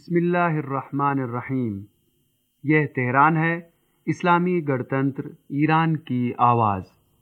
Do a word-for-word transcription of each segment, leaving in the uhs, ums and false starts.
बिस्मिल्लाहिर्रहमानिर्रहीम। यह तेहरान है, इस्लामी गणतंत्र ईरान की आवाज़।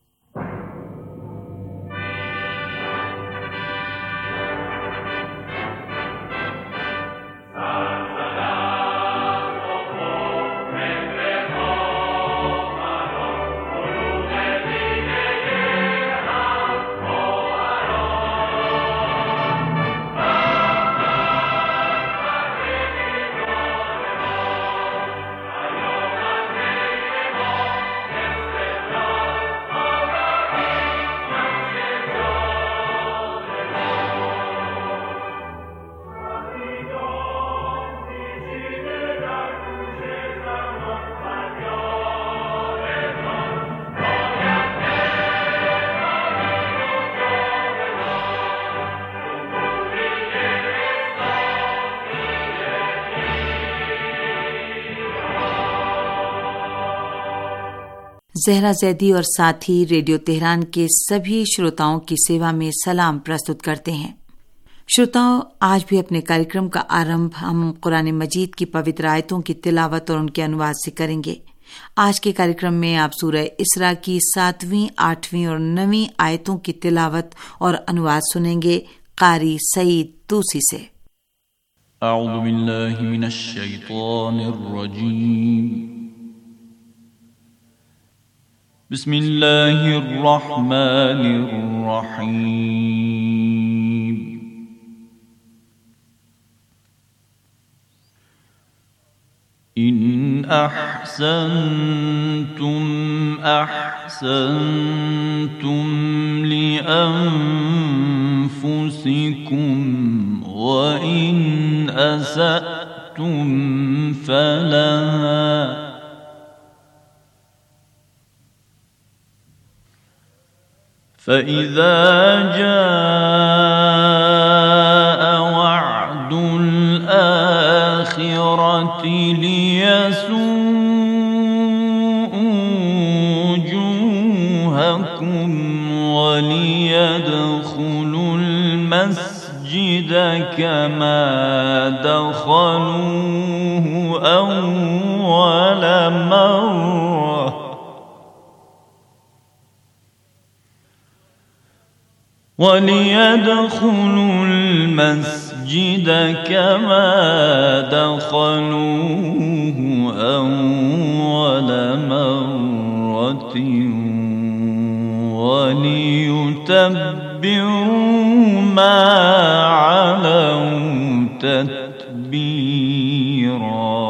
ज़हरा ज़ैदी और साथी रेडियो तेहरान के सभी श्रोताओं की सेवा में सलाम प्रस्तुत करते हैं। श्रोताओं, आज भी अपने कार्यक्रम का आरंभ हम कुरान मजीद की पवित्र आयतों की तिलावत और उनके अनुवाद से करेंगे। आज के कार्यक्रम में आप सूरह इसरा की सातवीं, आठवीं और नवीं आयतों की तिलावत और अनुवाद सुनेंगे कारी सईद तूसी से। अऊज़ु बिल्लाहि मिनश शैतानिर रजीम। बिस्मिल्लाहिर रहमानिर रहीम। इन अहसनतुम अहसनतुम लिअन्फुसिकुम व इन असअतुम फलहा فإذا جاء وعد الآخرة ليسوءوا وجوهكم وليدخلوا المسجد كما دخلوه أول مرة وَلِيَدْخُلُوا الْمَسْجِدَ كَمَا دَخَلُوهُ أَوَّلَ مَرَّةٍ وَلِيُتَبِّرُوا مَا عَلَوْا تَتْبِيرًا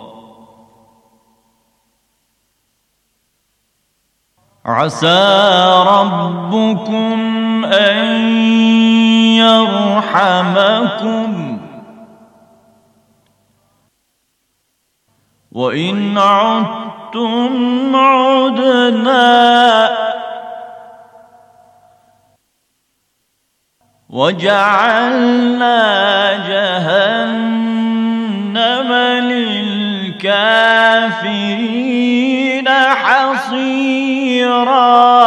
عَسَى رَبُّكُمْ أن يرحمكم وإن عدتم عدنا وجعلنا جهنم للكافرين حصيرا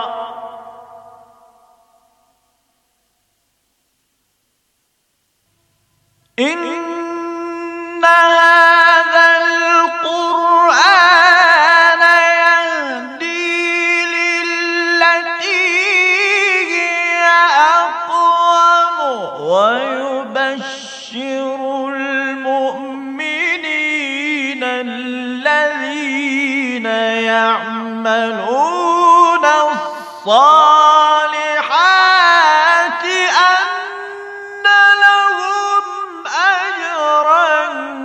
إن هذا القرآن يهدي للتي هي أقوم ويبشر المؤمنين الذين يعملون الصالحات أن لهم أجرا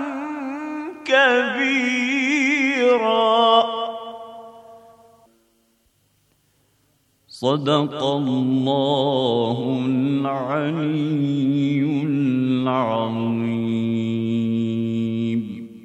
كبيرا صدق الله العلي العظيم।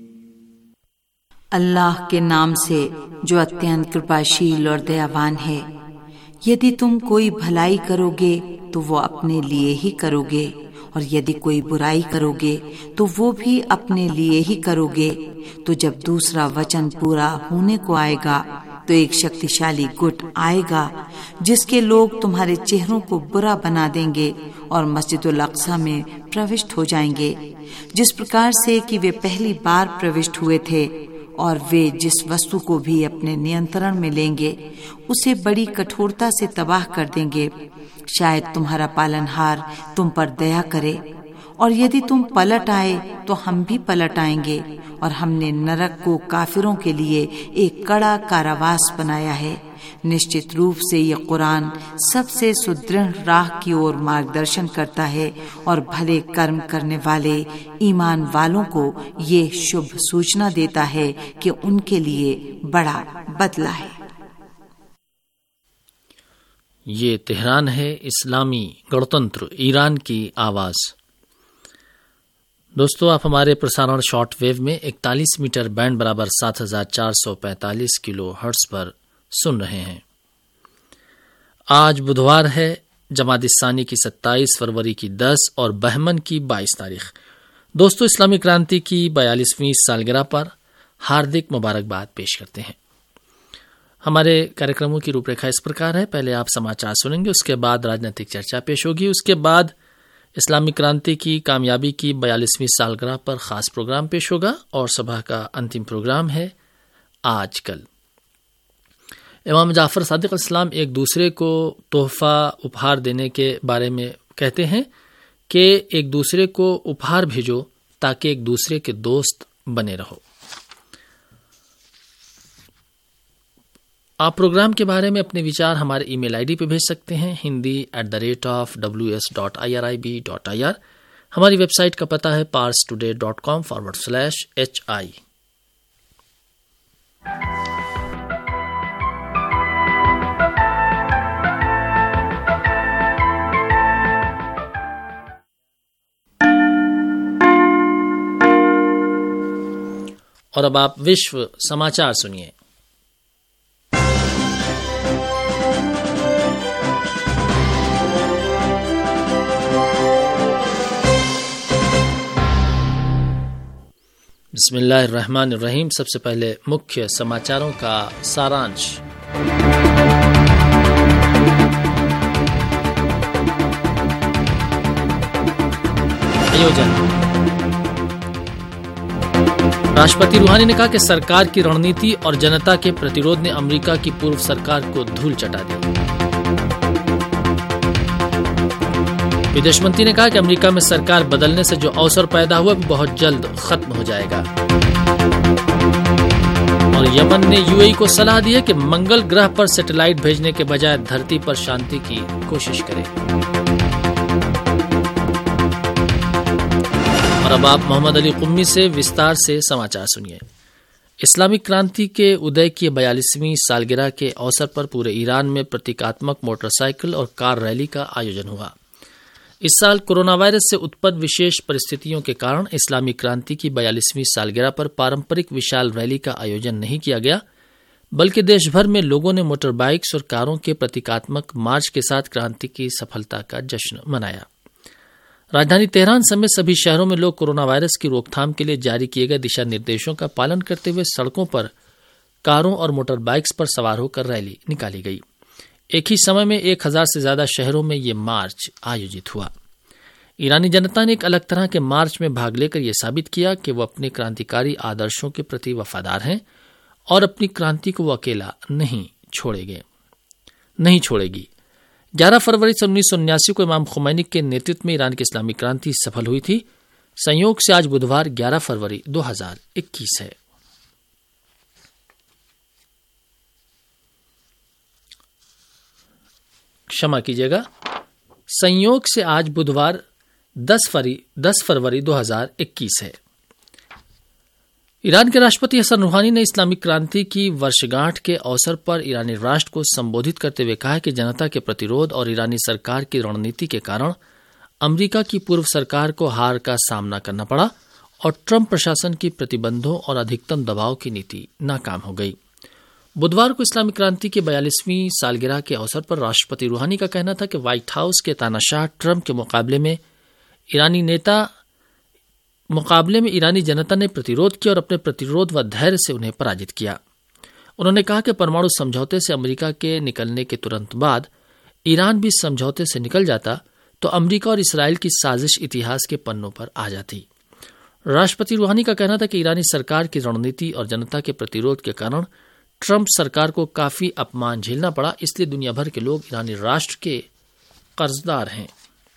अल्लाह के नाम से जो अत्यंत कृपाशील और दयावान है। यदि तुम कोई भलाई करोगे तो वो अपने लिए ही करोगे, और यदि कोई बुराई करोगे तो वो भी अपने लिए ही करोगे। तो जब दूसरा वचन पूरा होने को आएगा तो एक शक्तिशाली गुट आएगा जिसके लोग तुम्हारे चेहरों को बुरा बना देंगे और मस्जिदुल अक्सा में प्रविष्ट हो जाएंगे, जिस प्रकार से कि वे पहली बार प्रविष्ट हुए थे, और वे जिस वस्तु को भी अपने नियंत्रण में लेंगे उसे बड़ी कठोरता से तबाह कर देंगे। शायद तुम्हारा पालनहार तुम पर दया करे, और यदि तुम पलट आए तो हम भी पलट आएंगे, और हमने नरक को काफिरों के लिए एक कड़ा कारावास बनाया है। निश्चित रूप से ये कुरान सबसे सुदृढ़ राह की ओर मार्गदर्शन करता है और भले कर्म करने वाले ईमान वालों को ये शुभ सूचना देता है कि उनके लिए बड़ा बदला है। ये तेहरान है, इस्लामी गणतंत्र ईरान की आवाज। दोस्तों, आप हमारे प्रसारण शॉर्ट वेव में इकतालीस मीटर बैंड बराबर सात हजार चार सौ पैंतालीस किलो हर्ट्ज पर सुन रहे हैं। आज बुधवार है, जमादिस्सानी की सत्ताईस, फरवरी की दस और बहमन की बाईस तारीख। दोस्तों, इस्लामी क्रांति की बयालीसवीं सालगिरह पर हार्दिक मुबारकबाद पेश करते हैं। हमारे कार्यक्रमों की रूपरेखा इस प्रकार है। पहले आप समाचार सुनेंगे, उसके बाद राजनीतिक चर्चा पेश होगी, उसके बाद इस्लामी क्रांति की कामयाबी की बयालीसवीं सालगिरह पर खास प्रोग्राम पेश होगा, और सभा का अंतिम प्रोग्राम है आजकल। इमाम जाफर सादिक अलैहिस्सलाम एक दूसरे को तोहफा उपहार देने के बारे में कहते हैं कि एक दूसरे को उपहार भेजो ताकि एक दूसरे के दोस्त बने रहो। आप प्रोग्राम के बारे में अपने विचार हमारे ईमेल आईडी पे भेज सकते हैं, Hindi at the rate of W S dot I R I B dot I R. हमारी वेबसाइट का पता है Pars today dot com forward slash H I. और अब आप विश्व समाचार सुनिए। बिस्मिल्लाहिर्रहमानिर्रहीम। सबसे पहले मुख्य समाचारों का सारांश। आयोजन। राष्ट्रपति रूहानी ने कहा कि सरकार की रणनीति और जनता के प्रतिरोध ने अमेरिका की पूर्व सरकार को धूल चटा दी। विदेश मंत्री ने कहा कि अमेरिका में सरकार बदलने से जो अवसर पैदा हुआ वो बहुत जल्द खत्म हो जाएगा। और यमन ने यूएई को सलाह दी है कि मंगल ग्रह पर सैटेलाइट भेजने के बजाय धरती पर शांति की कोशिश करे। और अब आप मोहम्मद अली कुम्मी से विस्तार से समाचार सुनिए। इस्लामिक क्रांति के उदय की बयालीसवीं सालगिरह के अवसर पर पूरे ईरान में प्रतीकात्मक मोटरसाइकिल और कार रैली का आयोजन हुआ। इस साल कोरोना वायरस से उत्पन्न विशेष परिस्थितियों के कारण इस्लामिक क्रांति की बयालीसवीं सालगिरह पर पारंपरिक विशाल रैली का आयोजन नहीं किया गया, बल्कि देश भर में लोगों ने मोटर बाइक्स और कारों के प्रतीकात्मक मार्च के साथ क्रांति की सफलता का जश्न मनाया। राजधानी तेहरान समेत सभी शहरों में लोग कोरोना वायरस की रोकथाम के लिए जारी किए गए दिशा निर्देशों का पालन करते हुए सड़कों पर कारों और मोटर बाइक्स पर सवार होकर रैली निकाली गई। एक ही समय में एक हजार से ज्यादा शहरों में ये मार्च आयोजित हुआ। ईरानी जनता ने एक अलग तरह के मार्च में भाग लेकर यह साबित किया कि वो अपने क्रांतिकारी आदर्शों के प्रति वफादार हैं और अपनी क्रांति को वो अकेला नहीं छोड़ेंगे नहीं छोड़ेगी। ग्यारह फरवरी सन उन्नीस सौ उन्यासी को इमाम खुमैनी के नेतृत्व में ईरान की इस्लामिक क्रांति सफल हुई थी। संयोग से आज बुधवार ग्यारह फरवरी दो हजार इक्कीस है। क्षमा कीजिएगा, संयोग से आज बुधवार दस फरवरी दो हजार इक्कीस है। ईरान के राष्ट्रपति हसन रूहानी ने इस्लामिक क्रांति की वर्षगांठ के अवसर पर ईरानी राष्ट्र को संबोधित करते हुए कहा कि जनता के प्रतिरोध और ईरानी सरकार की रणनीति के कारण अमेरिका की पूर्व सरकार को हार का सामना करना पड़ा और ट्रंप प्रशासन की प्रतिबंधों और अधिकतम दबाव की नीति नाकाम हो गई। बुधवार को इस्लामिक क्रांति की बयालीसवीं सालगिरह के अवसर पर राष्ट्रपति रूहानी का कहना था कि व्हाइट हाउस के तानाशाह ट्रंप के मुकाबले में ईरानी नेता मुकाबले में ईरानी जनता ने प्रतिरोध किया और अपने प्रतिरोध व धैर्य से उन्हें पराजित किया। उन्होंने कहा कि परमाणु समझौते से अमेरिका के निकलने के तुरंत बाद ईरान भी समझौते से निकल जाता तो अमेरिका और इसराइल की साजिश इतिहास के पन्नों पर आ जाती। राष्ट्रपति रूहानी का कहना था कि ईरानी सरकार की रणनीति और जनता के प्रतिरोध के कारण ट्रंप सरकार को काफी अपमान झेलना पड़ा, इसलिए दुनिया भर के लोग ईरानी राष्ट्र के कर्जदार हैं।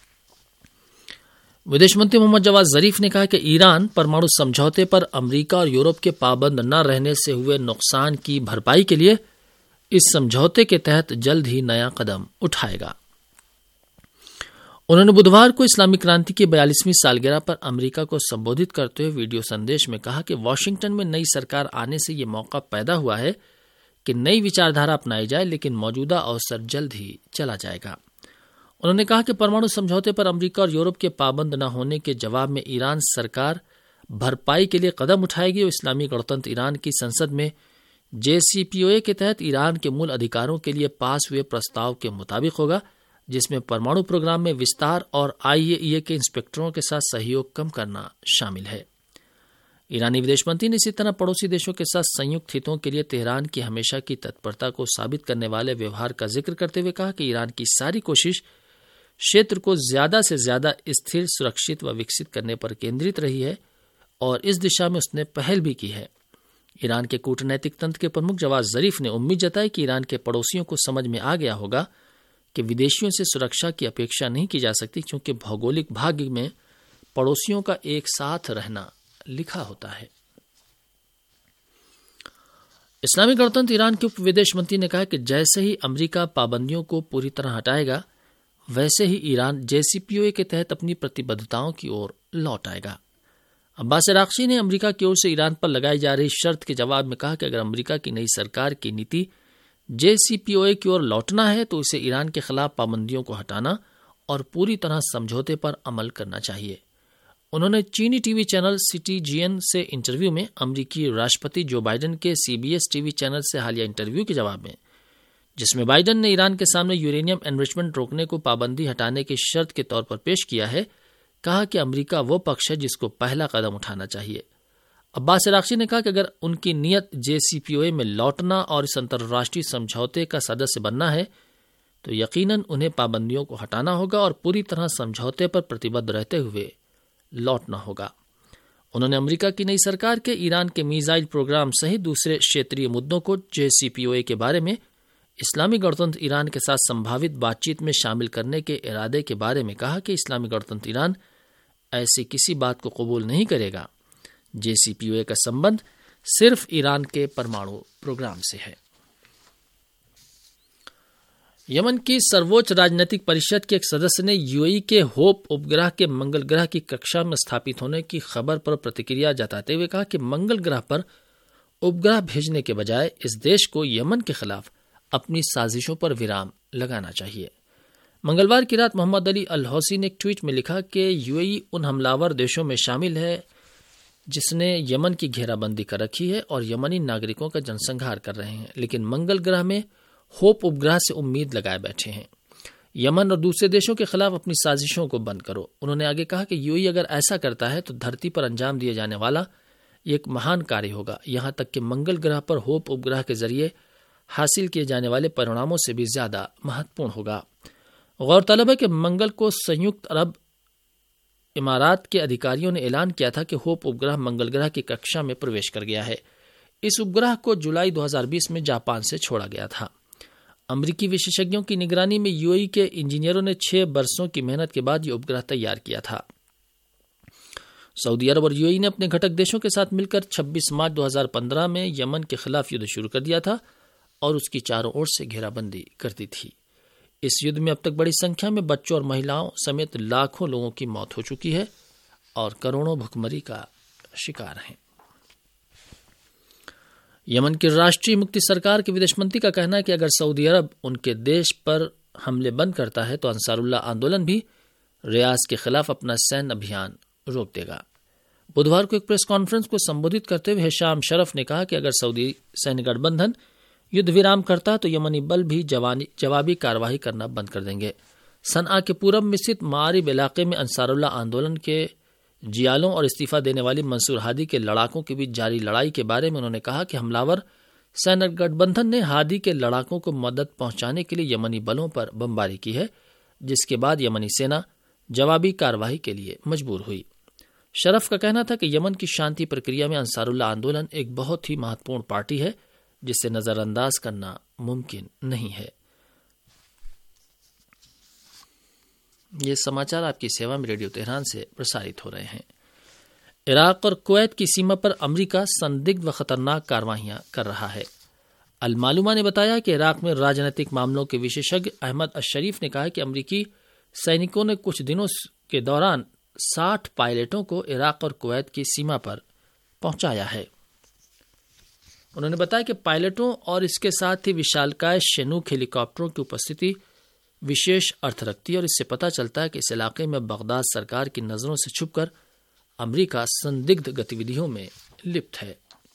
विदेश मंत्री मोहम्मद जवाद जरीफ ने कहा कि ईरान परमाणु समझौते पर अमेरिका और यूरोप के पाबंद न रहने से हुए नुकसान की भरपाई के लिए इस समझौते के तहत जल्द ही नया कदम उठाएगा। उन्होंने बुधवार को इस्लामिक क्रांति की बयालीसवीं सालगिरह पर अमेरिका को संबोधित करते हुए वीडियो संदेश में कहा कि वॉशिंगटन में नई सरकार आने से ये मौका पैदा हुआ है कि नई विचारधारा अपनाई जाए, लेकिन मौजूदा अवसर जल्द ही चला जाएगा। उन्होंने कहा कि परमाणु समझौते पर अमेरिका और यूरोप के पाबंद न होने के जवाब में ईरान सरकार भरपाई के लिए कदम उठाएगी और इस्लामी गणतंत्र ईरान की संसद में जेसीपीओए के तहत ईरान के मूल अधिकारों के लिए पास हुए प्रस्ताव के मुताबिक होगा, जिसमें परमाणु प्रोग्राम में विस्तार और आईएईए के इंस्पेक्टरों के साथ सहयोग कम करना शामिल है। ईरानी विदेश मंत्री ने इसी तरह पड़ोसी देशों के साथ संयुक्त हितों के लिए तेहरान की हमेशा की तत्परता को साबित करने वाले व्यवहार का जिक्र करते हुए कहा कि ईरान की सारी कोशिश क्षेत्र को ज्यादा से ज्यादा स्थिर, सुरक्षित व विकसित करने पर केंद्रित रही है और इस दिशा में उसने पहल भी की है। ईरान के कूटनैतिक तंत्र के प्रमुख जवाद जरीफ ने उम्मीद जताई कि ईरान के पड़ोसियों को समझ में आ गया होगा कि विदेशियों से सुरक्षा की अपेक्षा नहीं की जा सकती, क्योंकि भौगोलिक भाग्य में पड़ोसियों का एक साथ रहना लिखा होता है। इस्लामी गणतंत्र ईरान के उप विदेश मंत्री ने कहा कि जैसे ही अमेरिका पाबंदियों को पूरी तरह हटाएगा, वैसे ही ईरान जेसीपीओए के तहत अपनी प्रतिबद्धताओं की ओर लौट आएगा। अब्बास अराक्ची ने अमेरिका की ओर से ईरान पर लगाई जा रही शर्त के जवाब में कहा कि अगर अमेरिका की नई सरकार की नीति जेसीपीओए की ओर लौटना है तो उसे ईरान के खिलाफ पाबंदियों को हटाना और पूरी तरह समझौते पर अमल करना चाहिए। उन्होंने चीनी टीवी चैनल सीटीजीएन से इंटरव्यू में अमेरिकी राष्ट्रपति जो बाइडेन के सीबीएस टीवी चैनल से हालिया इंटरव्यू के जवाब में, जिसमें बाइडेन ने ईरान के सामने यूरेनियम एनरिचमेंट रोकने को पाबंदी हटाने की शर्त के तौर पर पेश किया है, कहा कि अमेरिका वो पक्ष है जिसको पहला कदम उठाना चाहिए। अब्बास अराक्ची ने कहा कि अगर उनकी नीयत जेसीपीओए में लौटना और इस अंतर्राष्ट्रीय समझौते का सदस्य बनना है तो यकीनन उन्हें पाबंदियों को हटाना होगा और पूरी तरह समझौते पर प्रतिबद्ध रहते हुए लौटना होगा। उन्होंने अमेरिका की नई सरकार के ईरान के मिसाइल प्रोग्राम सहित दूसरे क्षेत्रीय मुद्दों को जेसीपीओए के बारे में इस्लामी गणतंत्र ईरान के साथ संभावित बातचीत में शामिल करने के इरादे के बारे में कहा कि इस्लामी गणतंत्र ईरान ऐसी किसी बात को कबूल नहीं करेगा। जेसीपीओए का संबंध सिर्फ ईरान के परमाणु प्रोग्राम से है। यमन की सर्वोच्च राजनीतिक परिषद के एक सदस्य ने यूएई के होप उपग्रह के मंगल ग्रह की कक्षा में स्थापित होने की खबर पर प्रतिक्रिया जताते हुए कहा कि मंगल ग्रह पर उपग्रह भेजने के बजाय इस देश को यमन के खिलाफ अपनी साजिशों पर विराम लगाना चाहिए। मंगलवार की रात मोहम्मद अली अल हौसी ने एक ट्वीट में लिखा कि यूएई उन हमलावर देशों में शामिल है जिसने यमन की घेराबंदी कर रखी है और यमनी नागरिकों का जनसंहार कर रहे हैं, लेकिन मंगल ग्रह में होप उपग्रह से उम्मीद लगाए बैठे हैं। यमन और दूसरे देशों के खिलाफ अपनी साजिशों को बंद करो। उन्होंने आगे कहा कि यूएई अगर ऐसा करता है तो धरती पर अंजाम दिए जाने वाला एक महान कार्य होगा, यहां तक कि मंगल ग्रह पर होप उपग्रह के जरिए हासिल किए जाने वाले परिणामों से भी ज्यादा महत्वपूर्ण होगा। गौरतलब है कि मंगल को संयुक्त अरब इमारात के अधिकारियों ने ऐलान किया था कि होप उपग्रह मंगल ग्रह की कक्षा में प्रवेश कर गया है। इस उपग्रह को जुलाई दो हज़ार बीस में जापान से छोड़ा गया था। अमेरिकी विशेषज्ञों की निगरानी में यूएई के इंजीनियरों ने छह बरसों की मेहनत के बाद यह उपग्रह तैयार किया था। सऊदी अरब और यूएई ने अपने घटक देशों के साथ मिलकर छब्बीस मार्च दो हज़ार पंद्रह में यमन के खिलाफ युद्ध शुरू कर दिया था और उसकी चारों ओर से घेराबंदी कर दी थी। इस युद्ध में अब तक बड़ी संख्या में बच्चों और महिलाओं समेत लाखों लोगों की मौत हो चुकी है और करोड़ों भुखमरी का शिकार हैं। यमन की राष्ट्रीय मुक्ति सरकार के विदेश मंत्री का कहना है कि अगर सऊदी अरब उनके देश पर हमले बंद करता है तो अंसारुल्लाह आंदोलन भी रियाज के खिलाफ अपना सैन्य अभियान रोक देगा। बुधवार को एक प्रेस कॉन्फ्रेंस को संबोधित करते हुए हिशाम शरफ ने कहा कि अगर सऊदी सैन्य गठबंधन युद्ध विराम करता है तो यमनी बल भी जवाबी कार्रवाई करना बंद कर देंगे। सनआ के पूरब में स्थित मारिब इलाके में अंसारुल्लाह आंदोलन के जियालों और इस्तीफा देने वाली मंसूर हादी के लड़ाकों के बीच जारी लड़ाई के बारे में उन्होंने कहा कि हमलावर सैन्य गठबंधन ने हादी के लड़ाकों को मदद पहुंचाने के लिए यमनी बलों पर बमबारी की है, जिसके बाद यमनी सेना जवाबी कार्रवाई के लिए मजबूर हुई। शरफ का कहना था कि यमन की शांति प्रक्रिया में अंसारुल्लाह आंदोलन एक बहुत ही महत्वपूर्ण पार्टी है जिसे नजरअंदाज करना मुमकिन नहीं है। ये समाचार आपकी सेवा में रेडियो तेहरान से प्रसारित हो रहे हैं। इराक और कुवैत की सीमा पर अमेरिका संदिग्ध व खतरनाक कार्रवाइयां कर रहा है। अल मालूमा ने बताया कि इराक में राजनीतिक मामलों के विशेषज्ञ अहमद अशरीफ ने कहा कि अमेरिकी सैनिकों ने कुछ दिनों के दौरान साठ पायलटों को इराक और कुवैत की सीमा पर पहुंचाया है। उन्होंने बताया कि पायलटों और इसके साथ ही विशालकाय शनूक हेलीकॉप्टरों की उपस्थिति विशेष अर्थ रखती है और इससे पता चलता है कि इस इलाके में बगदाद सरकार की नजरों से छुपकर अमेरिका संदिग्ध गतिविधियों में लिप्त है।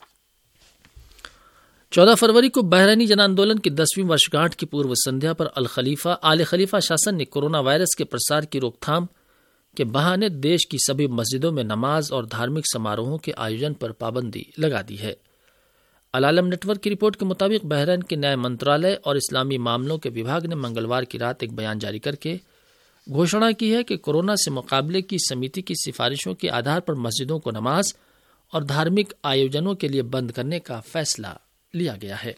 चौदह फरवरी को बहरैनी जन आंदोलन की दसवीं वर्षगांठ की पूर्व संध्या पर अल खलीफा आले खलीफा शासन ने कोरोना वायरस के प्रसार की रोकथाम के बहाने देश की सभी मस्जिदों में नमाज और धार्मिक समारोहों के आयोजन पर पाबंदी लगा दी है। अल आलम नेटवर्क की रिपोर्ट के मुताबिक बहरैन के न्याय मंत्रालय और इस्लामी मामलों के विभाग ने मंगलवार की रात एक बयान जारी करके घोषणा की है कि कोरोना से मुकाबले की समिति की सिफारिशों के आधार पर मस्जिदों को नमाज और धार्मिक आयोजनों के लिए बंद करने का फैसला लिया गया है।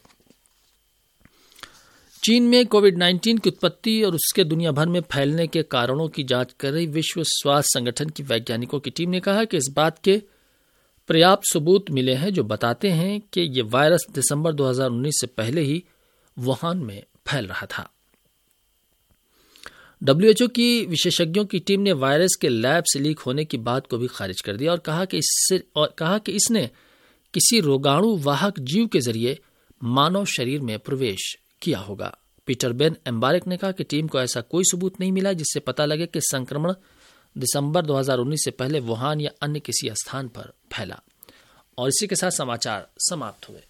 चीन में कोविड नाइन्टीन की उत्पत्ति और उसके दुनिया भर में फैलने के कारणों की जांच कर रही विश्व स्वास्थ्य संगठन की वैज्ञानिकों की टीम ने कहा कि इस बात के पर्याप्त सबूत मिले हैं जो बताते हैं कि ये वायरस दिसंबर दो हज़ार उन्नीस से पहले ही वुहान में फैल रहा था। डब्ल्यू एच ओ की विशेषज्ञों की टीम ने वायरस के लैब से लीक होने की बात को भी खारिज कर दिया और कहा कि इससे और कहा कि इसने किसी रोगाणु वाहक जीव के जरिए मानव शरीर में प्रवेश किया होगा। पीटर बेन एम्बारेक ने कहा कि टीम को ऐसा कोई सबूत नहीं मिला जिससे पता लगे कि संक्रमण दिसंबर दो हज़ार उन्नीस से पहले वुहान या अन्य किसी स्थान पर फैला। और इसी के साथ समाचार समाप्त हुए।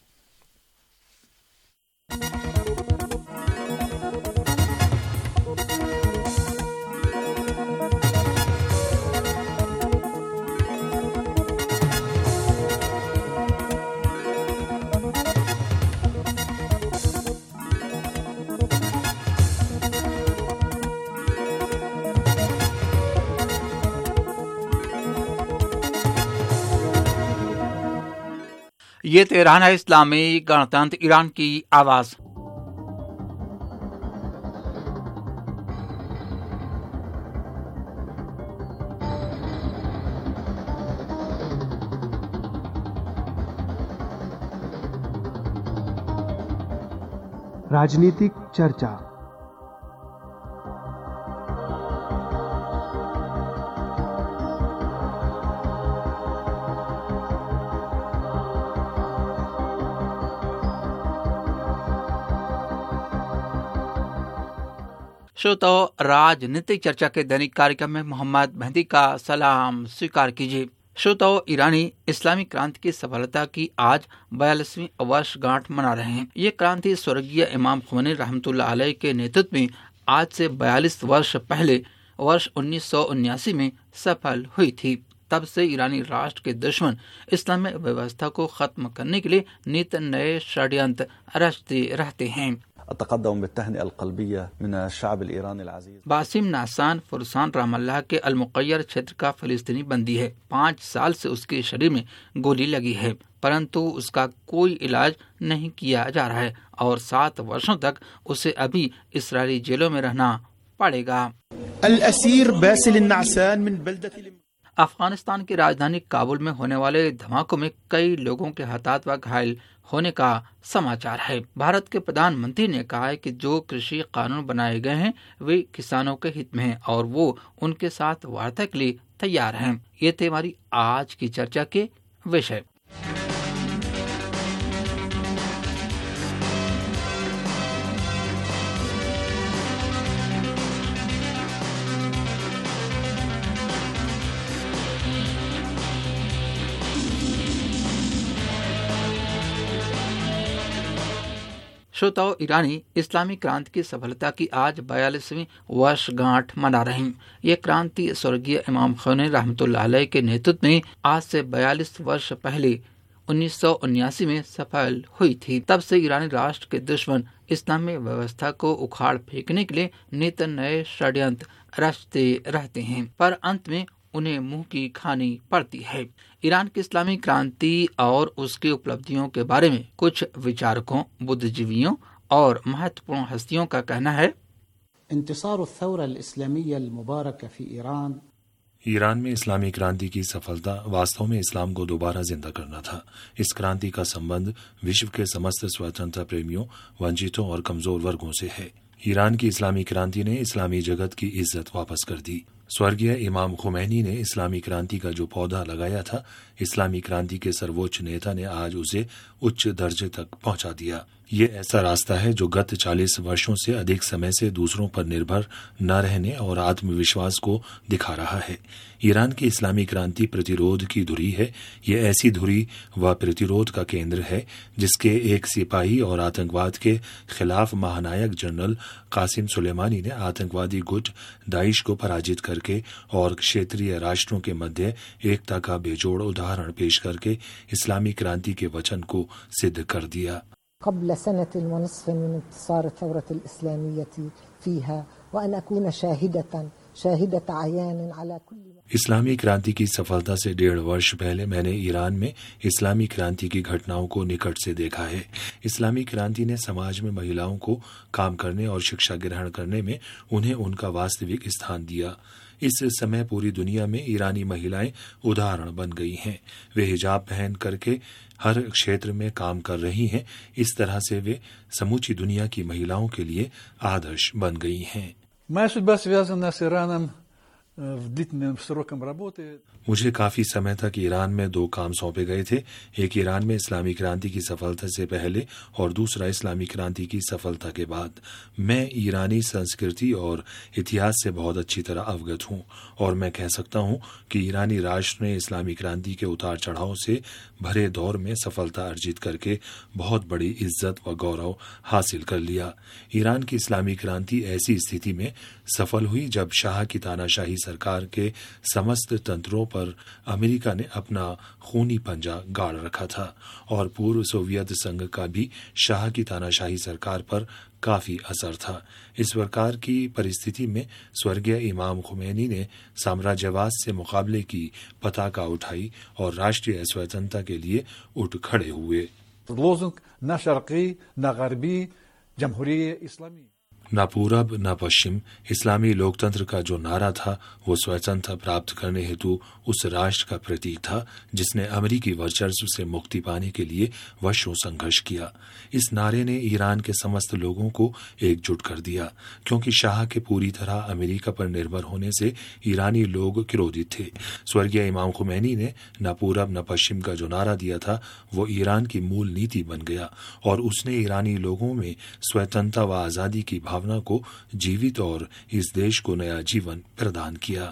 ये तेहरान है, इस्लामी गणतंत्र ईरान की आवाज। राजनीतिक चर्चा। श्रोताओं, राजनीतिक चर्चा के दैनिक कार्यक्रम में मोहम्मद मेहदी का सलाम स्वीकार कीजिए। श्रोताओं, ईरानी इस्लामिक क्रांति की सफलता की आज बयालीसवीं वर्षगांठ मना रहे हैं। ये क्रांति स्वर्गीय इमाम ख़ुमैनी रहमतुल्लाह अलैह के नेतृत्व में आज से बयालीस वर्ष पहले वर्ष उन्नीस सौ उन्यासी में सफल हुई थी। तब से ईरानी राष्ट्र के दुश्मन इस्लामी व्यवस्था को खत्म करने के लिए नित नए षड्यंत्र रचते रहते हैं। बासिम नासान फुरसान रामल्लाह के अल मुक़य्यर क्षेत्र का फिलिस्तीनी बंदी है। पाँच साल से उसके शरीर में गोली लगी है, परंतु उसका कोई इलाज नहीं किया जा रहा है और सात वर्षों तक उसे अभी इस्राएली जेलों में रहना पड़ेगा। अफगानिस्तान की राजधानी काबुल में होने वाले धमाकों में कई लोगों के हताहत व घायल होने का समाचार है। भारत के प्रधानमंत्री ने कहा है कि जो कृषि कानून बनाए गए हैं वे किसानों के हित में हैं और वो उनके साथ वार्ता के लिए तैयार हैं। ये थे हमारी आज की चर्चा के विषय। श्रोताओं, ईरानी इस्लामी क्रांति की सफलता की आज बयालीसवीं वर्षगांठ मना रहे हैं। ये क्रांति स्वर्गीय इमाम ख़ुमैनी रहमतुल्लाह अलैह के नेतृत्व में आज से बयालीस वर्ष पहले उन्नीस सौ उन्यासी में सफल हुई थी। तब से ईरानी राष्ट्र के दुश्मन इस्लामी व्यवस्था को उखाड़ फेंकने के लिए नित नए षड्यंत्र रचते रहते हैं, पर अंत में उन्हें मुंह की खानी पड़ती है। ईरान की इस्लामी क्रांति और उसकी उपलब्धियों के बारे में कुछ विचारकों, बुद्धिजीवियों और महत्वपूर्ण हस्तियों का कहना है। इंतिसार الثورة الإسلامية المباركة في ईरान ईरान में इस्लामी क्रांति की सफलता वास्तव में इस्लाम को दोबारा जिंदा करना था। इस क्रांति का संबंध विश्व के समस्त स्वतंत्रता प्रेमियों, वंचितों और कमजोर वर्गों से है। ईरान की इस्लामी क्रांति ने इस्लामी जगत की इज्जत वापस कर दी। स्वर्गीय इमाम खुमैनी ने इस्लामी क्रांति का जो पौधा लगाया था, इस्लामी क्रांति के सर्वोच्च नेता ने आज उसे उच्च दर्जे तक पहुंचा दिया। ये ऐसा रास्ता है जो गत चालीस वर्षों से अधिक समय से दूसरों पर निर्भर न रहने और आत्मविश्वास को दिखा रहा है। ईरान की इस्लामी क्रांति प्रतिरोध की धुरी है। ये ऐसी धुरी व प्रतिरोध का केंद्र है जिसके एक सिपाही और आतंकवाद के खिलाफ महानायक जनरल कासिम सुलेमानी ने आतंकवादी गुट दाइश को पराजित करके और क्षेत्रीय राष्ट्रों के मध्य एकता का बेजोड़ उदाहरण पेश करके इस्लामी क्रांति के वचन को सिद्ध कर दिया। قبل سنة ونصف من انتصار الثورة الإسلامية فيها وأن أكون شاهدة شاهدة عيان على كل इस्लामी क्रांति की सफलता से डेढ़ वर्ष पहले मैंने ईरान में इस्लामी क्रांति की घटनाओं को निकट से देखा है। इस्लामी क्रांति ने समाज में महिलाओं को काम करने और शिक्षा ग्रहण करने में उन्हें उनका वास्तविक स्थान दिया। इस समय पूरी दुनिया में ईरानी महिलाएं उदाहरण बन गई हैं। वे हिजाब पहन करके हर क्षेत्र में काम कर रही हैं। इस तरह से वे समूची दुनिया की महिलाओं के लिए आदर्श बन गई हैं। मुझे काफी समय तक ईरान में दो काम सौंपे गए थे। एक ईरान में इस्लामी क्रांति की सफलता से पहले और दूसरा इस्लामी क्रांति की सफलता के बाद। मैं ईरानी संस्कृति और इतिहास से बहुत अच्छी तरह अवगत हूँ और मैं कह सकता हूँ कि ईरानी राष्ट्र ने इस्लामी क्रांति के उतार चढ़ाव से भरे दौर में सफलता अर्जित करके बहुत बड़ी इज्जत व गौरव हासिल कर लिया। ईरान की इस्लामी क्रांति ऐसी स्थिति में सफल हुई जब शाह की तानाशाही सरकार के समस्त तंत्रों पर अमेरिका ने अपना खूनी पंजा गाड़ रखा था और पूर्व सोवियत संघ का भी शाह की तानाशाही सरकार पर काफी असर था। इस प्रकार की परिस्थिति में स्वर्गीय इमाम खुमैनी ने साम्राज्यवाद से मुकाबले की पताका उठाई और राष्ट्रीय स्वतंत्रता के लिए उठ खड़े हुए। न पूरब न पश्चिम, इस्लामी लोकतंत्र का जो नारा था वो स्वतंत्रता प्राप्त करने हेतु उस राष्ट्र का प्रतीक था जिसने अमेरिकी वर्चस्व से मुक्ति पाने के लिए वर्षों संघर्ष किया। इस नारे ने ईरान के समस्त लोगों को एकजुट कर दिया, क्योंकि शाह के पूरी तरह अमेरिका पर निर्भर होने से ईरानी लोग क्रोधित थे। स्वर्गीय इमाम खुमैनी ने न पूरब न पश्चिम का जो नारा दिया था वो ईरान की मूल नीति बन गया और उसने ईरानी लोगों में स्वतंत्रता व आजादी की भावना को जीवित और इस देश को नया जीवन प्रदान किया।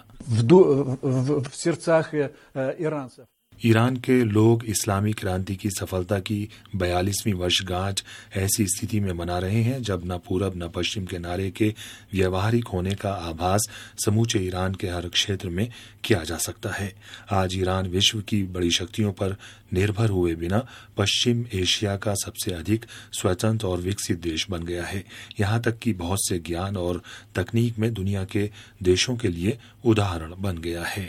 ईरान के लोग इस्लामी क्रांति की सफलता की बयालीसवीं वर्षगांठ ऐसी स्थिति में मना रहे हैं जब न पूरब न पश्चिम के नारे के व्यवहारिक होने का आभास समूचे ईरान के हर क्षेत्र में किया जा सकता है। आज ईरान विश्व की बड़ी शक्तियों पर निर्भर हुए बिना पश्चिम एशिया का सबसे अधिक स्वतंत्र और विकसित देश बन गया है। यहाँ तक कि बहुत से ज्ञान और तकनीक में दुनिया के देशों के लिए उदाहरण बन गया है।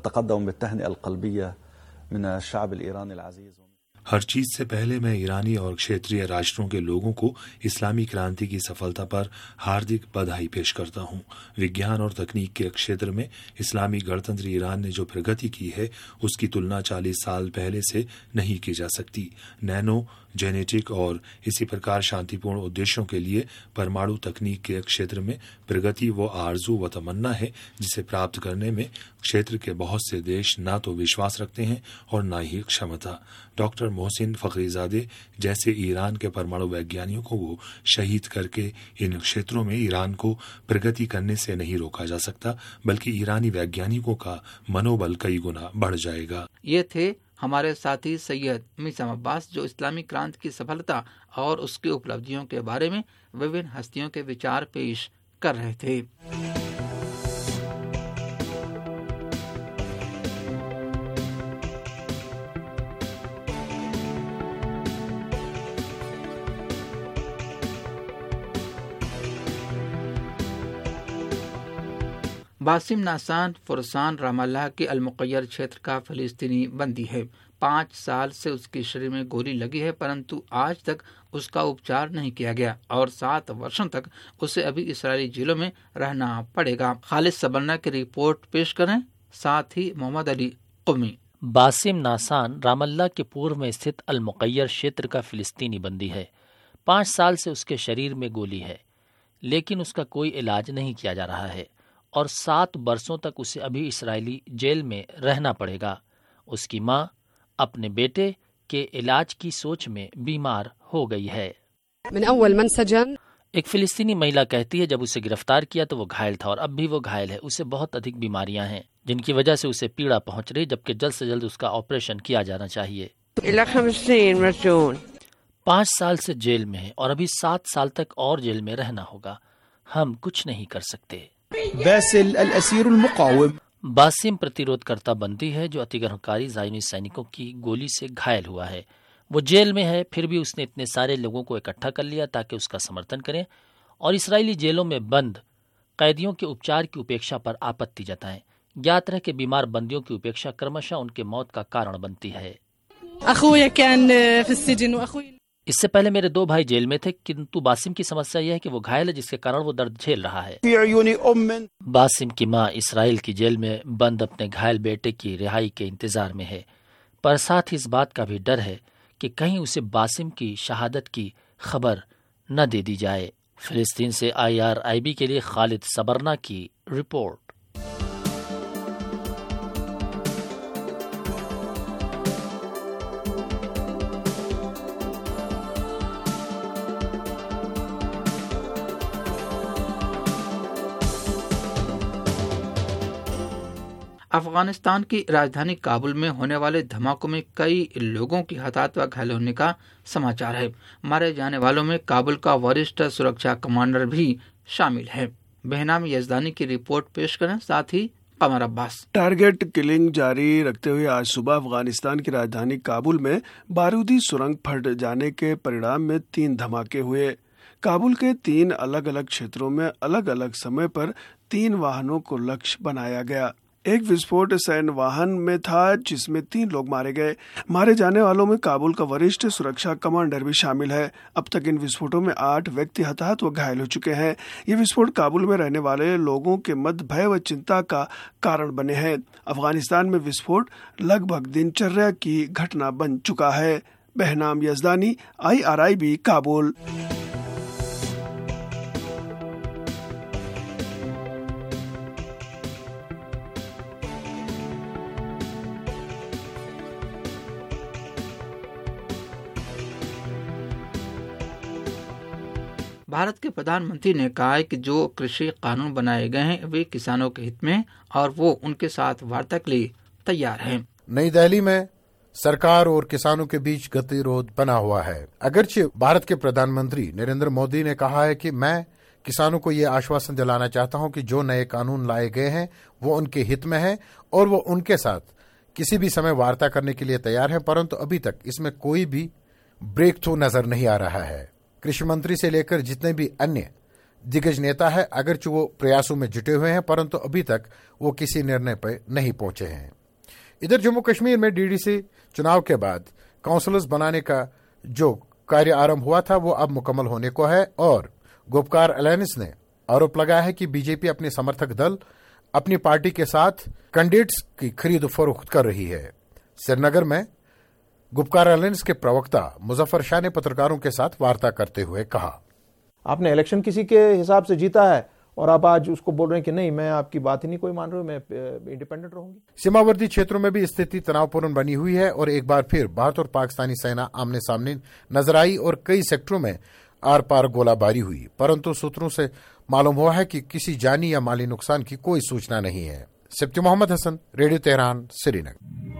हर चीज से पहले मैं ईरानी और क्षेत्रीय राष्ट्रों के लोगों को इस्लामी क्रांति की सफलता पर हार्दिक बधाई पेश करता हूं। विज्ञान और तकनीक के क्षेत्र में इस्लामी गणतंत्र ईरान ने जो प्रगति की है उसकी तुलना चालीस साल पहले से नहीं की जा सकती। नैनो जेनेटिक और इसी प्रकार शांतिपूर्ण उद्देश्यों के लिए परमाणु तकनीक के क्षेत्र में प्रगति वो आरजू व तमन्ना है जिसे प्राप्त करने में क्षेत्र के बहुत से देश ना तो विश्वास रखते हैं और न ही क्षमता। डॉक्टर मोहसिन फखरीजादे जैसे ईरान के परमाणु वैज्ञानिकों को शहीद करके इन क्षेत्रों में ईरान को प्रगति करने से नहीं रोका जा सकता, बल्कि ईरानी वैज्ञानिकों का मनोबल कई गुना बढ़ जाएगा। ये थे हमारे साथी सैयद मीसाम अब्बास, जो इस्लामी क्रांति की सफलता और उसकी उपलब्धियों के बारे में विभिन्न हस्तियों के विचार पेश कर रहे थे। बासिम नासान फुरसान रामल्लाह के अल-मुक़य्यर क्षेत्र का फिलिस्तीनी बंदी है। पाँच साल से उसके शरीर में गोली लगी है, परंतु आज तक उसका उपचार नहीं किया गया और सात वर्षों तक उसे अभी इस्राएली जेलों में रहना पड़ेगा। खालिद सबरना की रिपोर्ट पेश करें, साथ ही Mohammad Ali Qumi. Basim Nasan Ramallah के पूर्व में स्थित अल-मुक़य्यर क्षेत्र का फिलिस्तीनी बंदी है। पाँच साल से उसके शरीर में गोली है, लेकिन उसका कोई इलाज नहीं किया जा रहा है और सात बरसों तक उसे अभी इस्राएली जेल में रहना पड़ेगा। उसकी माँ अपने बेटे के इलाज की सोच में बीमार हो गई है। एक फिलिस्तीनी महिला कहती है, जब उसे गिरफ्तार किया तो वो घायल था और अब भी वो घायल है। उसे बहुत अधिक बीमारियां हैं जिनकी वजह से उसे पीड़ा पहुंच रही, जबकि जल्द से जल्द उसका ऑपरेशन किया जाना चाहिए। पाँच साल से जेल में है और अभी सात साल तक और जेल में रहना होगा। हम कुछ नहीं कर सकते। बासिम प्रतिरोधकर्ता बंदी है जो अतिक्रमणकारी ज़ायनी सैनिकों की गोली से घायल हुआ है। वो जेल में है, फिर भी उसने इतने सारे लोगों को इकट्ठा कर लिया ताकि उसका समर्थन करें और इस्राएली जेलों में बंद कैदियों के उपचार की उपेक्षा पर आपत्ति जताएं। ज्ञात रहे कि बीमार बंदियों की उपेक्षा क्रमशः उनके मौत का कारण बनती है। इससे पहले मेरे दो भाई जेल में थे, किंतु बासिम की समस्या यह है कि वो घायल है, जिसके कारण वो दर्द झेल रहा है। बासिम की माँ इस्राएल की जेल में बंद अपने घायल बेटे की रिहाई के इंतजार में है, पर साथ ही इस बात का भी डर है कि कहीं उसे बासिम की शहादत की खबर न दे दी जाए। फिलिस्तीन से आई आर आई बी के लिए खालिद सबरना की रिपोर्ट। अफगानिस्तान की राजधानी काबुल में होने वाले धमाकों में कई लोगों की हताहत व घायल होने का समाचार है। मारे जाने वालों में काबुल का वरिष्ठ सुरक्षा कमांडर भी शामिल है। बहनाम यजदानी की रिपोर्ट पेश करें, साथ ही कमर अब्बास। टारगेट किलिंग जारी रखते हुए आज सुबह अफगानिस्तान की राजधानी काबुल में बारूदी सुरंग फट जाने के परिणाम में तीन धमाके हुए। काबुल के तीन अलग अलग क्षेत्रों में अलग अलग समय पर तीन वाहनों को लक्ष्य बनाया गया। एक विस्फोट सैन्य वाहन में था जिसमें तीन लोग मारे गए। मारे जाने वालों में काबुल का वरिष्ठ सुरक्षा कमांडर भी शामिल है। अब तक इन विस्फोटों में आठ व्यक्ति हताहत व घायल हो चुके हैं। ये विस्फोट काबुल में रहने वाले लोगों के मध्य भय व चिंता का कारण बने हैं। अफगानिस्तान में विस्फोट लगभग दिनचर्या की घटना बन चुका है। Behnam Yazdani, I R I B, Kabul. Bharat के प्रधानमंत्री ने कहा है कि जो कृषि कानून बनाए गए हैं वे किसानों के हित में और वो उनके साथ वार्ता के लिए तैयार हैं। नई दिल्ली में सरकार और किसानों के बीच गतिरोध बना हुआ है। अगरचे भारत के प्रधानमंत्री नरेंद्र मोदी ने कहा है कि मैं किसानों को ये आश्वासन दिलाना चाहता हूं कि जो नए कानून लाए गए हैं वो उनके हित में है और वो उनके साथ किसी भी समय वार्ता करने के लिए तैयार है, परंतु अभी तक इसमें कोई भी ब्रेक थ्रू नजर नहीं आ रहा है। कृषि मंत्री से लेकर जितने भी अन्य दिग्गज नेता है, अगरचे वो प्रयासों में जुटे हुए हैं, परंतु अभी तक वो किसी निर्णय पर नहीं पहुंचे हैं। इधर जम्मू कश्मीर में डी डी सी चुनाव के बाद काउंसलर्स बनाने का जो कार्य आरंभ हुआ था वो अब मुकम्मल होने को है और गुपकार अलायंस ने आरोप लगाया है कि बीजेपी अपने समर्थक दल अपनी पार्टी के साथ कैंडिडेट्स की खरीद फरोख्त कर रही है। श्रीनगर में गुपकार अलायंस के प्रवक्ता मुजफ्फर शाह ने पत्रकारों के साथ वार्ता करते हुए कहा, आपने इलेक्शन किसी के हिसाब से जीता है और आप आज उसको बोल रहे हैं कि नहीं, मैं आपकी बात ही नहीं कोई मान रहा हूं, मैं इंडिपेंडेंट रहूंगी। सीमावर्ती क्षेत्रों में भी स्थिति तनावपूर्ण बनी हुई है और एक बार फिर भारत और पाकिस्तानी सेना आमने सामने नजर आई और कई सेक्टरों में आर पार गोलाबारी हुई, परंतु सूत्रों से मालूम हुआ है कि किसी जानी या माली नुकसान की कोई सूचना नहीं है। Sibti Mohammad Hasan, radio Tehran, Srinagar.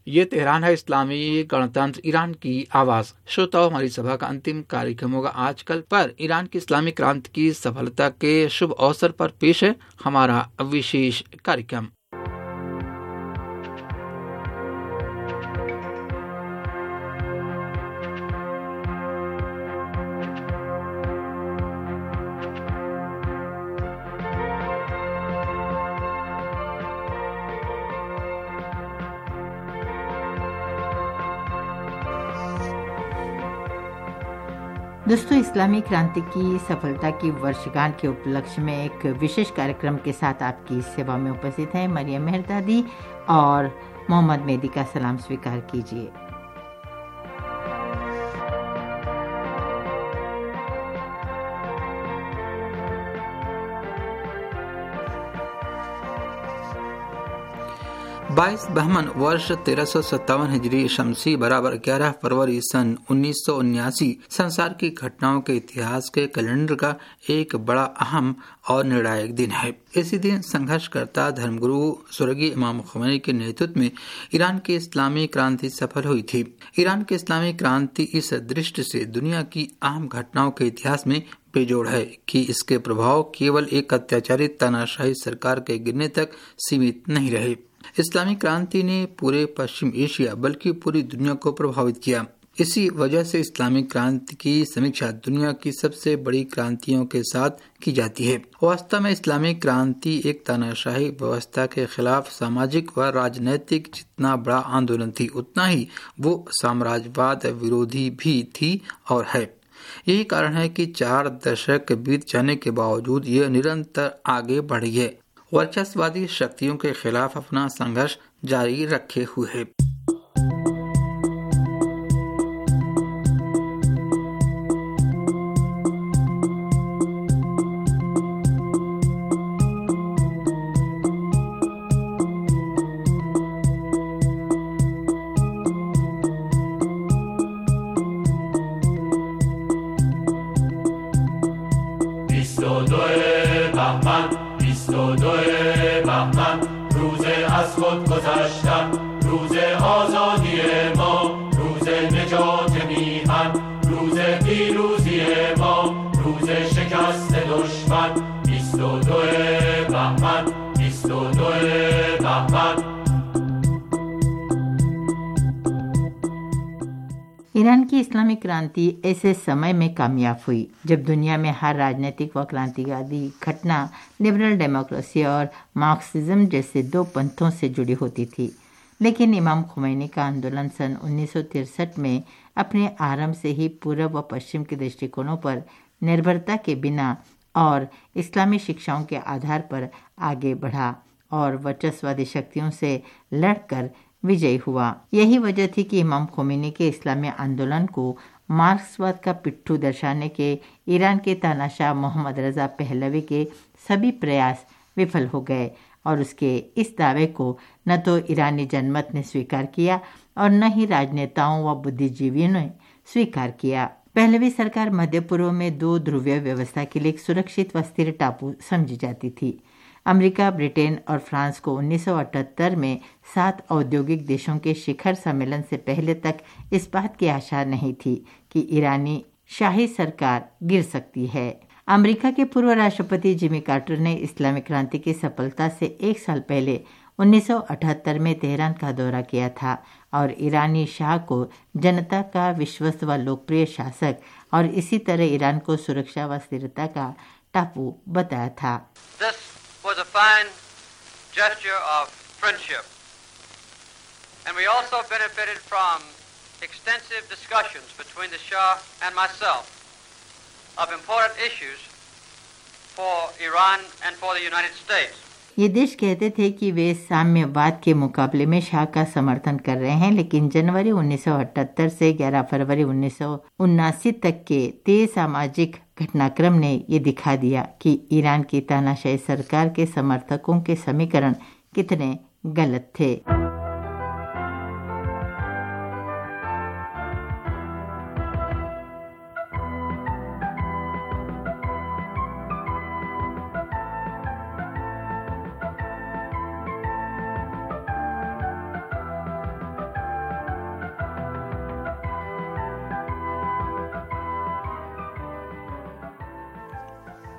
ये तेहरान है, इस्लामी गणतंत्र ईरान की आवाज। श्रोताओं, हमारी सभा का अंतिम कार्यक्रम होगा आजकल पर ईरान की इस्लामी क्रांति की सफलता के शुभ अवसर पर पेश है हमारा विशेष कार्यक्रम। दोस्तों, इस्लामी क्रांति की सफलता की वर्षगांठ के उपलक्ष्य में एक विशेष कार्यक्रम के साथ आपकी सेवा में उपस्थित हैं मरियम मेहरदादी और मोहम्मद मेहदी का सलाम स्वीकार कीजिए। बाईस बहमन वर्ष तेरह सौ सत्तावन हिजरी शमसी बराबर ग्यारह फरवरी सन उन्नीस सौ उन्यासी संसार की घटनाओं के इतिहास के कैलेंडर का एक बड़ा अहम और निर्णायक दिन है। इसी दिन संघर्षकर्ता धर्मगुरु स्वर्गीय इमाम खुमैनी के नेतृत्व में ईरान की इस्लामी क्रांति सफल हुई थी। ईरान की इस्लामी क्रांति इस दृष्टि से दुनिया की अहम घटनाओं के इतिहास में बेजोड़ है कि इसके प्रभाव केवल एक अत्याचारी तानाशाही सरकार के गिरने तक सीमित नहीं रहे। इस्लामी क्रांति ने पूरे पश्चिम एशिया बल्कि पूरी दुनिया को प्रभावित किया। इसी वजह से इस्लामिक क्रांति की समीक्षा दुनिया की सबसे बड़ी क्रांतियों के साथ की जाती है। वास्तव में इस्लामिक क्रांति एक तानाशाही व्यवस्था के खिलाफ सामाजिक व राजनैतिक जितना बड़ा आंदोलन थी, उतना ही वो साम्राज्यवाद विरोधी भी थी और है। यही कारण है कि चार दशक बीत जाने के बावजूद यह निरंतर आगे बढ़ी है, वर्चस्ववादी शक्तियों के खिलाफ अपना संघर्ष जारी रखे हुए है। ईरान की इस्लामिक क्रांति ऐसे समय में कामयाब हुई जब दुनिया में हर राजनीतिक व क्रांतिवादी घटना लिबरल डेमोक्रेसी और मार्क्सिज्म जैसे दो पंथों से जुड़ी होती थी। लेकिन इमाम खुमैनी का आंदोलन सन उन्नीस सौ तिरसठ में अपने आरंभ से ही पूर्व व पश्चिम के दृष्टिकोणों पर निर्भरता के बिना और इस्लामी शिक्षाओं के आधार पर आगे बढ़ा और वर्चस्ववादी शक्तियों से लड़कर विजयी हुआ। यही वजह थी कि इमाम खोमेनी के इस्लामी आंदोलन को मार्क्सवाद का पिट्ठू दर्शाने के ईरान के तानाशाह मोहम्मद रजा पहलवी के सभी प्रयास विफल हो गए और उसके इस दावे को न तो ईरानी जनमत ने स्वीकार किया और न ही राजनेताओं व बुद्धिजीवियों ने स्वीकार किया। पहलवी सरकार मध्य पूर्व में दो ध्रुवीय व्यवस्था के लिए एक सुरक्षित व स्थिर टापू समझी जाती थी। अमेरिका, ब्रिटेन और फ्रांस को उन्नीस सौ अठहत्तर में सात औद्योगिक देशों के शिखर सम्मेलन से पहले तक इस बात की आशा नहीं थी कि ईरानी शाही सरकार गिर सकती है। अमेरिका के पूर्व राष्ट्रपति जिमी कार्टर ने इस्लामिक क्रांति की सफलता से एक साल पहले उन्नीस सौ अठहत्तर में तेहरान का दौरा किया था और ईरानी शाह को जनता का विश्वस्त व लोकप्रिय शासक और इसी तरह ईरान को सुरक्षा व स्थिरता का टापू बताया था। This was a fine gesture of friendship, and we also benefited from extensive discussions between the Shah and myself of important issues for Iran and for the United States. ये देश कहते थे कि वे साम्यवाद के मुकाबले में शाह का समर्थन कर रहे हैं, लेकिन जनवरी उन्नीस सौ अठहत्तर से ग्यारह फरवरी उन्नीस सौ उन्नासी तक के तेज सामाजिक घटनाक्रम ने ये दिखा दिया कि ईरान की तानाशाही सरकार के समर्थकों के समीकरण कितने गलत थे।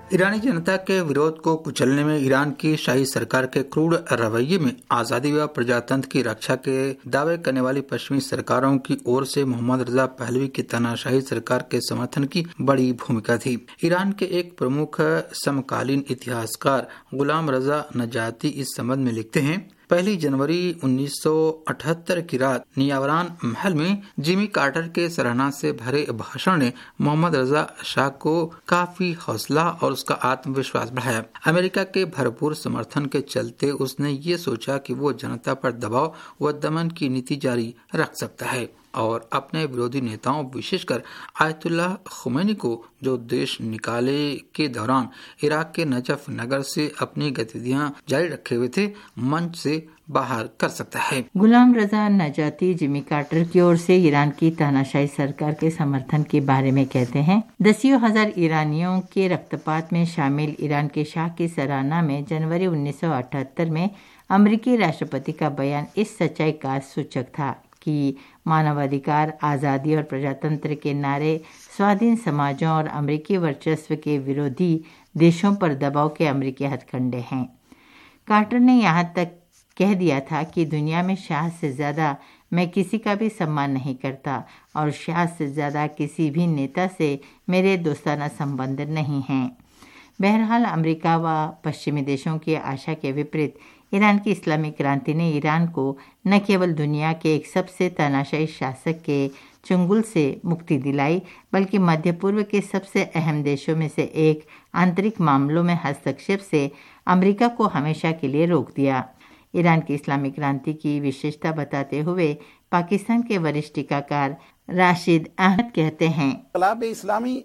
ईरानी जनता के विरोध को कुचलने में ईरान की शाही सरकार के क्रूर रवैये में आजादी व प्रजातंत्र की रक्षा के दावे करने वाली पश्चिमी सरकारों की ओर से मोहम्मद रजा पहलवी की तानाशाही सरकार के समर्थन की बड़ी भूमिका थी। ईरान के एक प्रमुख समकालीन इतिहासकार गुलाम रजा नजाती इस संबंध में लिखते हैं, पहली जनवरी उन्नीस सौ अठहत्तर की रात नियावरान महल में जिमी कार्टर के सराहना से भरे भाषण ने मोहम्मद रजा शाह को काफी हौसला और उसका आत्मविश्वास बढ़ाया। अमेरिका के भरपूर समर्थन के चलते उसने ये सोचा कि वो जनता पर दबाव व दमन की नीति जारी रख सकता है और अपने विरोधी नेताओं विशेषकर आयतुल्लाह खुमैनी को जो देश निकाले के दौरान इराक के नजफ नगर से अपनी गतिविधियां जारी रखे हुए थे, मंच से बाहर कर सकता है। गुलाम रजा नजाती जिमी कार्टर की ओर से ईरान की तानाशाही सरकार के समर्थन के बारे में कहते हैं, दसियों हजार ईरानियों के रक्तपात में शामिल ईरान के शाह की सराहना में जनवरी उन्नीस सौ अठहत्तर में अमेरिकी राष्ट्रपति का बयान इस सच्चाई का सूचक था कि मानवाधिकार, आज़ादी और प्रजातंत्र के नारे स्वाधीन समाजों और अमेरिकी वर्चस्व के विरोधी देशों पर दबाव के अमेरिकी हथकंडे हैं। कार्टर ने यहाँ तक कह दिया था कि दुनिया में शाह से ज़्यादा मैं किसी का भी सम्मान नहीं करता और शाह से ज़्यादा किसी भी नेता से मेरे दोस्ताना संबंध नहीं हैं। बहरहाल अमेरिका व पश्चिमी देशों की आशा के विपरीत ईरान की इस्लामी क्रांति ने ईरान को न केवल दुनिया के एक सबसे तानाशाही शासक के चंगुल से मुक्ति दिलाई, बल्कि मध्य पूर्व के सबसे अहम देशों में से एक आंतरिक मामलों में हस्तक्षेप से अमेरिका को हमेशा के लिए रोक दिया। ईरान की इस्लामी क्रांति की विशेषता बताते हुए पाकिस्तान के वरिष्ठ टीकाकार राशिद अहमद कहते हैं, इनकलाब इस्लामी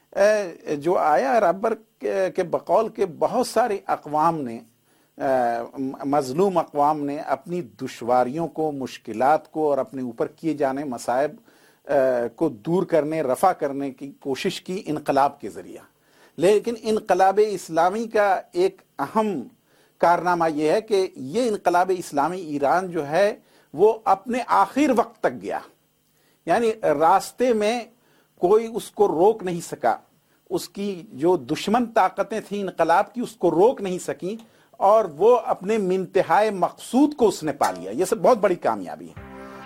जो आया अरबर के बकौल के बहुत सारे अक़वाम ने, मजलूम अक़वाम ने अपनी दुश्वारियों को, मुश्किलात को और अपने ऊपर किए जाने मसाइब को दूर करने, रफ़ा करने की कोशिश की इनकलाब के ज़रिए। लेकिन इनकलाब इस्लामी का एक अहम कारनामा यह है कि ये इनकलाब इस्लामी ईरान जो है वो अपने आखिर वक्त तक गया, यानी रास्ते में कोई उसको रोक नहीं सका। उसकी जो दुश्मन ताकतें थीं इनकलाब की, उसको रोक नहीं सकी और वो अपने इंतहाई मकसूद को उसने पा लिया। ये सब बहुत बड़ी कामयाबी है।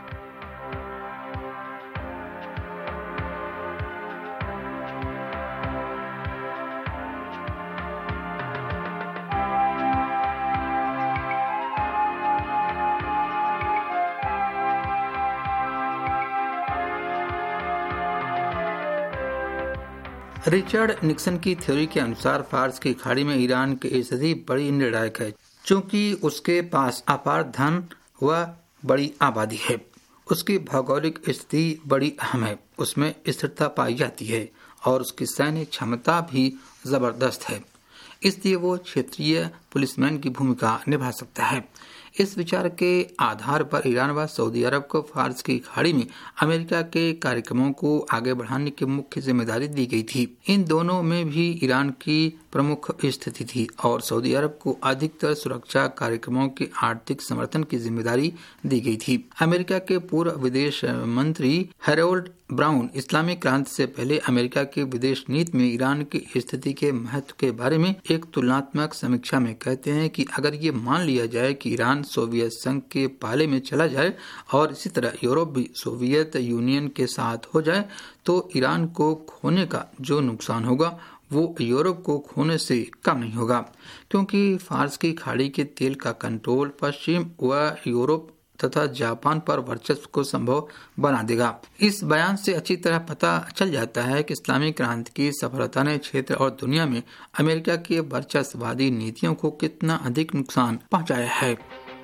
रिचर्ड निक्सन की थ्योरी के अनुसार फार्स की खाड़ी में ईरान की स्थिति बड़ी निर्णायक है, क्योंकि उसके पास अपार धन व बड़ी आबादी है। उसकी भौगोलिक स्थिति बड़ी अहम है, उसमें स्थिरता पाई जाती है और उसकी सैन्य क्षमता भी जबरदस्त है, इसलिए वो क्षेत्रीय पुलिसमैन की भूमिका निभा सकता है। इस विचार के आधार पर ईरान व सऊदी अरब को फार्स की खाड़ी में अमेरिका के कार्यक्रमों को आगे बढ़ाने की मुख्य जिम्मेदारी दी गई थी। इन दोनों में भी ईरान की प्रमुख स्थिति थी और सऊदी अरब को अधिकतर सुरक्षा कार्यक्रमों के आर्थिक समर्थन की जिम्मेदारी दी गई थी। अमेरिका के पूर्व विदेश मंत्री हैरोल्ड ब्राउन इस्लामी क्रांति से पहले अमेरिका के विदेश नीति में ईरान की स्थिति के महत्व के बारे में एक तुलनात्मक समीक्षा में कहते हैं कि अगर ये मान लिया जाए कि ईरान सोवियत संघ के पाले में चला जाए और इसी तरह यूरोप भी सोवियत यूनियन के साथ हो जाए, तो ईरान को खोने का जो नुकसान होगा वो यूरोप को खोने से कम नहीं होगा, क्योंकि फार्स की खाड़ी के तेल का कंट्रोल पश्चिम व यूरोप तथा जापान पर वर्चस्व को संभव बना देगा। इस बयान से अच्छी तरह पता चल जाता है कि इस्लामी क्रांति की सफलता ने क्षेत्र और दुनिया में अमेरिका की वर्चस्ववादी नीतियों को कितना अधिक नुकसान पहुंचाया है।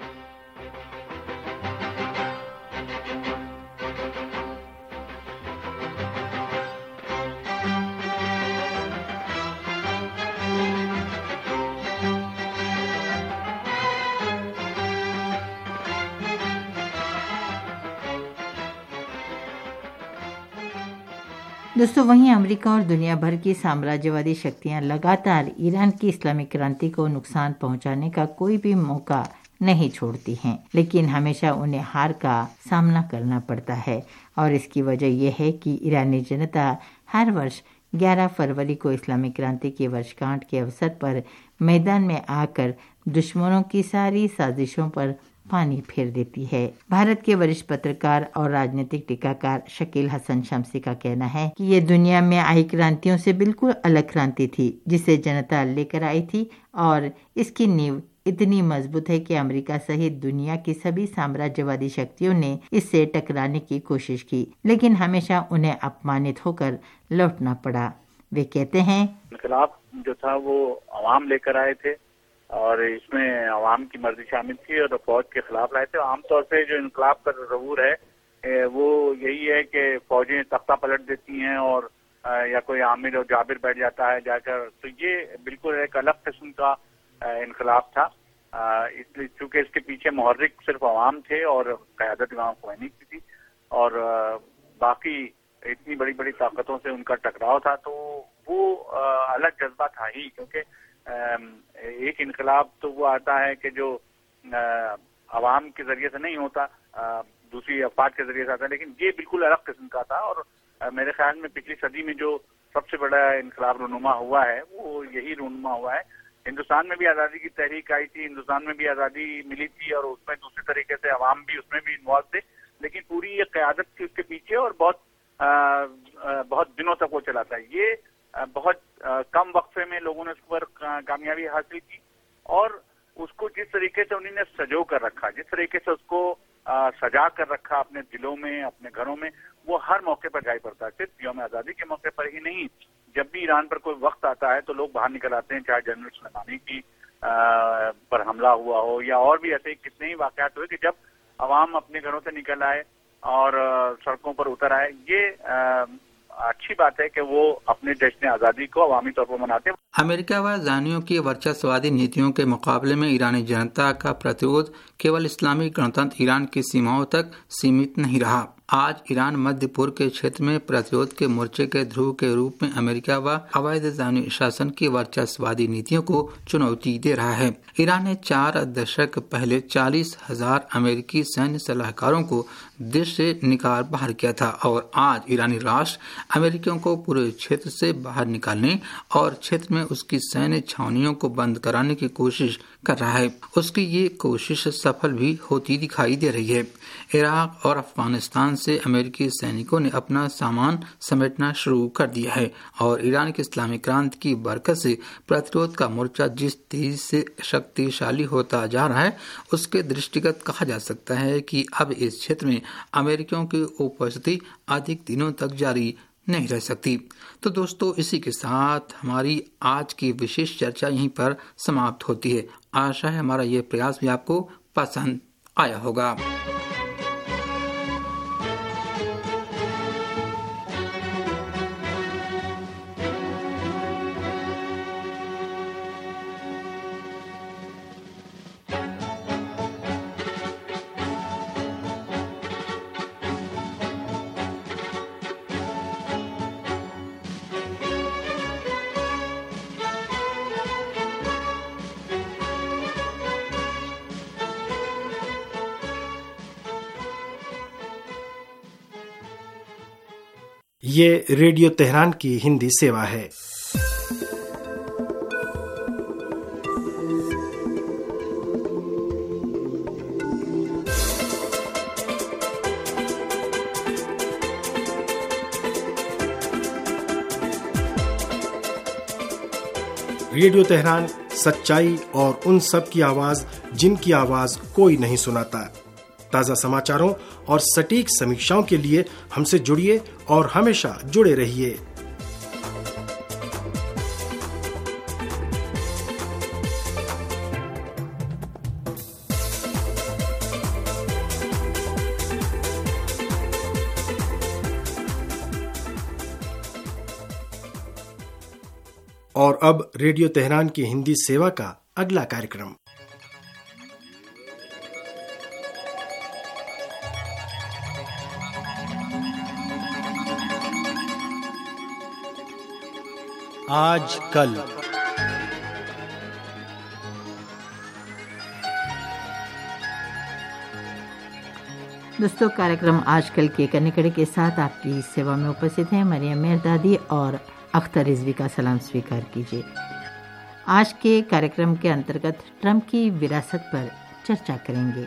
दोस्तों, वहीं अमेरिका और दुनिया भर की साम्राज्यवादी शक्तियां लगातार ईरान की इस्लामिक क्रांति को नुकसान पहुंचाने का कोई भी मौका नहीं छोड़ती हैं, लेकिन हमेशा उन्हें हार का सामना करना पड़ता है और इसकी वजह यह है कि ईरानी जनता हर वर्ष ग्यारह फरवरी को इस्लामी क्रांति की वर्षगांठ के अवसर पर मैदान में आकर दुश्मनों की सारी साजिशों पर पानी फेर देती है। भारत के वरिष्ठ पत्रकार और राजनीतिक टीकाकार शकील हसन शम्सी का कहना है कि ये दुनिया में आई क्रांतियों से बिल्कुल अलग क्रांति थी जिसे जनता लेकर आई थी और इसकी नींव इतनी मजबूत है कि अमेरिका सहित दुनिया की सभी साम्राज्यवादी शक्तियों ने इससे टकराने की कोशिश की, लेकिन हमेशा उन्हें अपमानित होकर लौटना पड़ा। वे कहते हैं, इनकलाब जो था वो अवाम लेकर आए थे और इसमें अवाम की मर्जी शामिल थी और फौज के खिलाफ लाए थे। आमतौर से जो इनकलाब का तस्वूर है वो यही है कि फौजें तख्ता पलट देती हैं और या कोई आमिर और जाबिर बैठ जाता है जाकर, तो ये बिल्कुल एक अलग किस्म का इनकलाब था। इसलिए चूंकि इसके पीछे मुहर्रिक सिर्फ अवाम थे और क़यादत इमाम ख़ुमैनी की थी और बाकी इतनी बड़ी बड़ी ताकतों से उनका टकराव था, तो वो अलग जज्बा था ही। क्योंकि एक इनकलाब तो वो आता है कि जो अवाम के जरिए से नहीं होता, दूसरी अफवाज के जरिए से आता है, लेकिन ये बिल्कुल अलग किस्म का था। और मेरे ख्याल में पिछली सदी में जो सबसे बड़ा इनकलाब रूनुमा हुआ है वो यही रूनुमा हुआ है। हिंदुस्तान में भी आज़ादी की तहरीक आई थी, हिंदुस्तान में भी आज़ादी मिली थी और उसमें दूसरे तरीके से अवाम भी उसमें भी इन्वॉल्व थे, लेकिन पूरी ये क़यादत थी उसके पीछे और बहुत आ, आ, बहुत दिनों तक वो चला था। ये आ, बहुत आ, कम वक्फे में लोगों ने उस पर कामयाबी हासिल की और उसको जिस तरीके से उन्होंने सजो कर रखा, जिस तरीके से उसको आ, सजा कर रखा अपने दिलों में, अपने घरों में, वो हर मौके पर जारी पड़ता है। सिर्फ यौम आज़ादी के मौके पर ही नहीं, जब भी ईरान पर कोई वक्त आता है तो लोग बाहर निकल आते हैं, चाहे जनरल सुलेमानी की आ, पर हमला हुआ हो या और भी ऐसे कितने ही वाकयात हुए कि जब अवाम अपने घरों से निकल आए और सड़कों पर उतर आए। ये आ, अच्छी बात है कि वो अपने जश्न आज़ादी को अवामी तौर पर मनाते हैं। अमेरिका व जानियों की वर्चस्ववादी नीतियों के मुकाबले में ईरानी जनता का प्रतिरोध केवल इस्लामी गणतंत्र ईरान की सीमाओं तक सीमित नहीं रहा। आज ईरान मध्य पूर्व के क्षेत्र में प्रतिरोध के मोर्चे के ध्रुव के रूप में अमेरिका व अवैध जानी शासन की वर्चस्ववादी नीतियों को चुनौती दे रहा है। ईरान ने चार दशक पहले चालीस हजार अमेरिकी सैन्य सलाहकारों को देश से निकाल बाहर किया था और आज ईरानी राष्ट्र अमेरिकियों को पूरे क्षेत्र से बाहर निकालने और क्षेत्र में उसकी सैन्य छावनियों को बंद कराने की कोशिश कर रहा है। उसकी ये कोशिश सफल भी होती दिखाई दे रही है। इराक और अफगानिस्तान से अमेरिकी सैनिकों ने अपना सामान समेटना शुरू कर दिया है और ईरान की इस्लामी क्रांति की बरकत से प्रतिरोध का मोर्चा जिस तेजी से शक्तिशाली होता जा रहा है, उसके दृष्टिगत कहा जा सकता है कि अब इस क्षेत्र में अमेरिकियों की उपस्थिति अधिक दिनों तक जारी नहीं रह सकती। तो दोस्तों, इसी के साथ हमारी आज की विशेष चर्चा यहीं पर समाप्त होती है। आशा है हमारा ये प्रयास भी आपको पसंद आया होगा। ये रेडियो तेहरान की हिंदी सेवा है। रेडियो तेहरान सच्चाई और उन सब की आवाज जिनकी आवाज कोई नहीं सुनाता। ताज़ा समाचारों और सटीक समीक्षाओं के लिए हमसे जुड़िए और हमेशा जुड़े रहिए। और अब रेडियो तेहरान की हिंदी सेवा का अगला कार्यक्रम। आज कल। दोस्तों, कार्यक्रम आजकल के कन्ने कड़े के साथ आपकी सेवा में उपस्थित हैं मरियम मेहरदादी और अख्तर रिजवी का सलाम स्वीकार कीजिए। आज के कार्यक्रम के अंतर्गत ट्रंप की विरासत पर चर्चा करेंगे।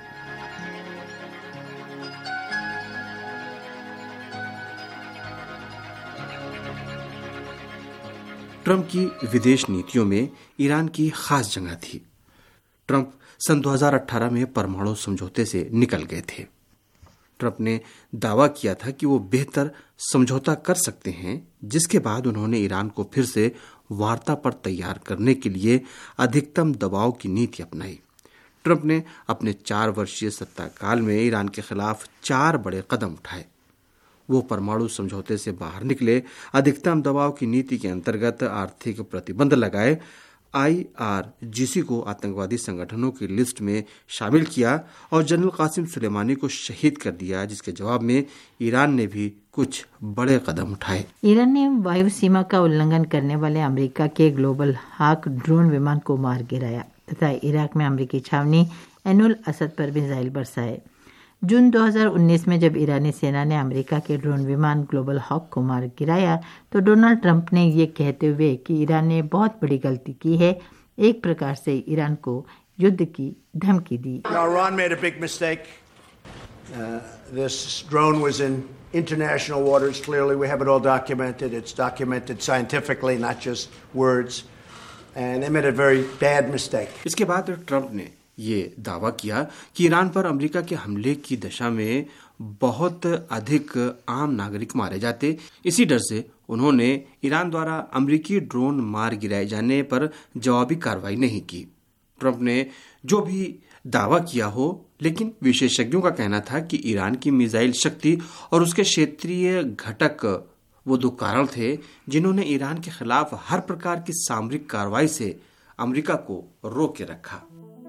ट्रंप की विदेश नीतियों में ईरान की खास जगह थी। ट्रंप सन दो हज़ार अठारह में परमाणु समझौते से निकल गए थे। ट्रंप ने दावा किया था कि वो बेहतर समझौता कर सकते हैं, जिसके बाद उन्होंने ईरान को फिर से वार्ता पर तैयार करने के लिए अधिकतम दबाव की नीति अपनाई। ट्रंप ने अपने चार वर्षीय सत्ता काल में ईरान के खिलाफ चार बड़े कदम उठाए। वो परमाणु समझौते से बाहर निकले, अधिकतम दबाव की नीति के अंतर्गत आर्थिक प्रतिबंध लगाए, आई आर जी सी को आतंकवादी संगठनों की लिस्ट में शामिल किया और जनरल कासिम सुलेमानी को शहीद कर दिया, जिसके जवाब में ईरान ने भी कुछ बड़े कदम उठाए। ईरान ने वायु सीमा का उल्लंघन करने वाले अमेरिका के ग्लोबल हाक ड्रोन विमान को मार गिराया तथा इराक में अमेरिकी छावनी एनुल असद पर मिसाइल बरसाए। जून दो हज़ार उन्नीस में जब ईरानी सेना ने अमेरिका के ड्रोन विमान ग्लोबल हॉक को मार गिराया तो डोनाल्ड ट्रंप ने ये कहते हुए कि ईरान ने बहुत बड़ी गलती की है, एक प्रकार से ईरान को युद्ध की धमकी दी। Iran made a big mistake. Uh, this drone was in international waters. Clearly, we have it all documented. It's documented scientifically, not just words. And they made a very bad mistake. इसके बाद Trump ने ये दावा किया कि Iran पर America के हमले की दशा में बहुत अधिक आम नागरिक मारे जाते। इसी डर से उन्होंने ईरान द्वारा अमेरिकी ड्रोन मार गिराए जाने पर जवाबी कार्रवाई नहीं की। ट्रंप ने जो भी दावा किया हो, लेकिन विशेषज्ञों का कहना था कि ईरान की मिसाइल शक्ति और उसके क्षेत्रीय घटक वो दो कारण थे जिन्होंने ईरान के खिलाफ हर प्रकार की सामरिक कार्रवाई से अमेरिका को रोक के रखा।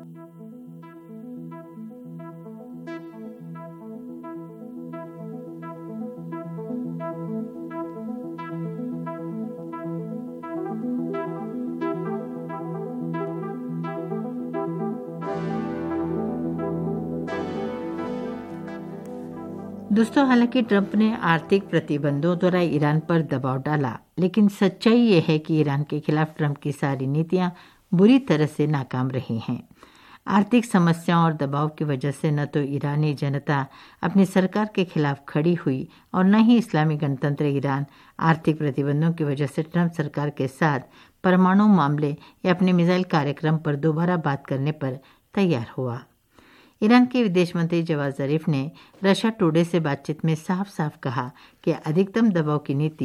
दोस्तों, हालांकि ट्रंप ने आर्थिक प्रतिबंधों द्वारा ईरान पर दबाव डाला, लेकिन सच्चाई ये है कि ईरान के खिलाफ ट्रंप की सारी नीतियां बुरी तरह से नाकाम रही हैं। आर्थिक समस्याओं और दबाव की वजह से न तो ईरानी जनता अपनी सरकार के खिलाफ खड़ी हुई और न ही इस्लामी गणतंत्र ईरान आर्थिक प्रतिबंधों की वजह से ट्रंप सरकार के साथ परमाणु मामले या अपने मिसाइल कार्यक्रम पर दोबारा बात करने पर तैयार हुआ। ईरान के विदेश मंत्री जवाद जरीफ ने रशिया टुडे से बातचीत में साफ साफ कहा कि अधिकतम दबाव की नीति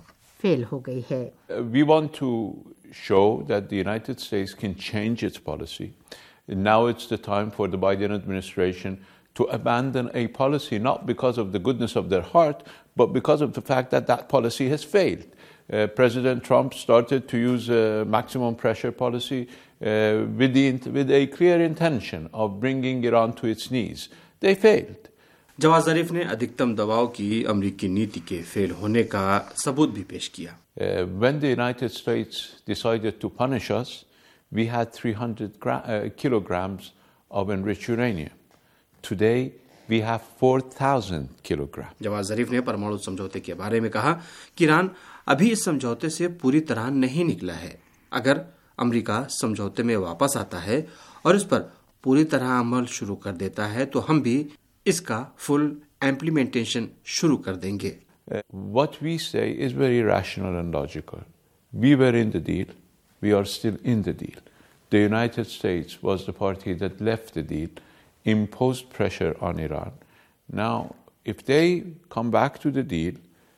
फेल हो गई है। We want to show that the United States can change its policy. Now it's the time for the Biden administration to abandon a policy not because of the goodness of their heart, but because of the fact that that policy has failed. Uh, President Trump started to use a maximum pressure policy uh, with, the, with a clear intention of bringing Iran to its knees. They failed. Jawad जरीफ ने अधिकतम दबाव की अमेरिकी नीति के fail होने का सबूत भी पेश किया। Uh, when the United States decided to punish us, we had three hundred gra- uh, kilograms of enriched uranium. Today, we have four thousand kilograms. Jawad जरीफ ने परमाणु समझौते के बारे में कहा कि ईरान अभी इस समझौते से पूरी तरह नहीं निकला है। अगर अमेरिका समझौते में वापस आता है और इस पर पूरी तरह अमल शुरू कर देता है तो हम भी इसका फुल इम्प्लीमेंटेशन शुरू कर देंगे। Uh, what we say is very rational and logical. We were in the deal. We are still in the deal. The United States was the party that left the deal, imposed pressure on Iran. Now, if they come back to the deal,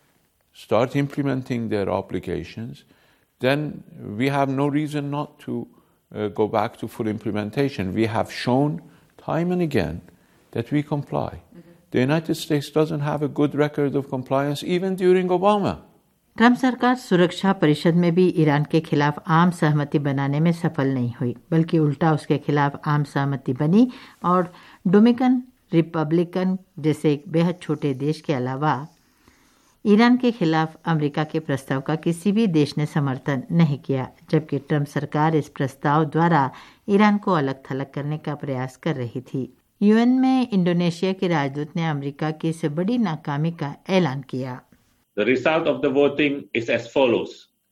start implementing their obligations, then we have no reason not to uh, go back to full implementation. We have shown time and again that we comply. Mm-hmm. The United States doesn't have a good record of compliance even during Obama. Trump सरकार सुरक्षा परिषद में भी Iran के खिलाफ आम सहमति बनाने में सफल नहीं हुई, बल्कि उल्टा उसके खिलाफ आम सहमति बनी और डोमिनिकन रिपब्लिकन जैसे एक बेहद छोटे देश के अलावा ईरान के खिलाफ अमेरिका के प्रस्ताव का किसी भी देश ने समर्थन नहीं किया, जबकि ट्रंप सरकार इस प्रस्ताव द्वारा ईरान को अलग थलग करने का प्रयास कर रही थी। यूएन में इंडोनेशिया के राजदूत ने अमेरिका की इस बड़ी नाकामी का ऐलान किया। The result of the voting is as follows.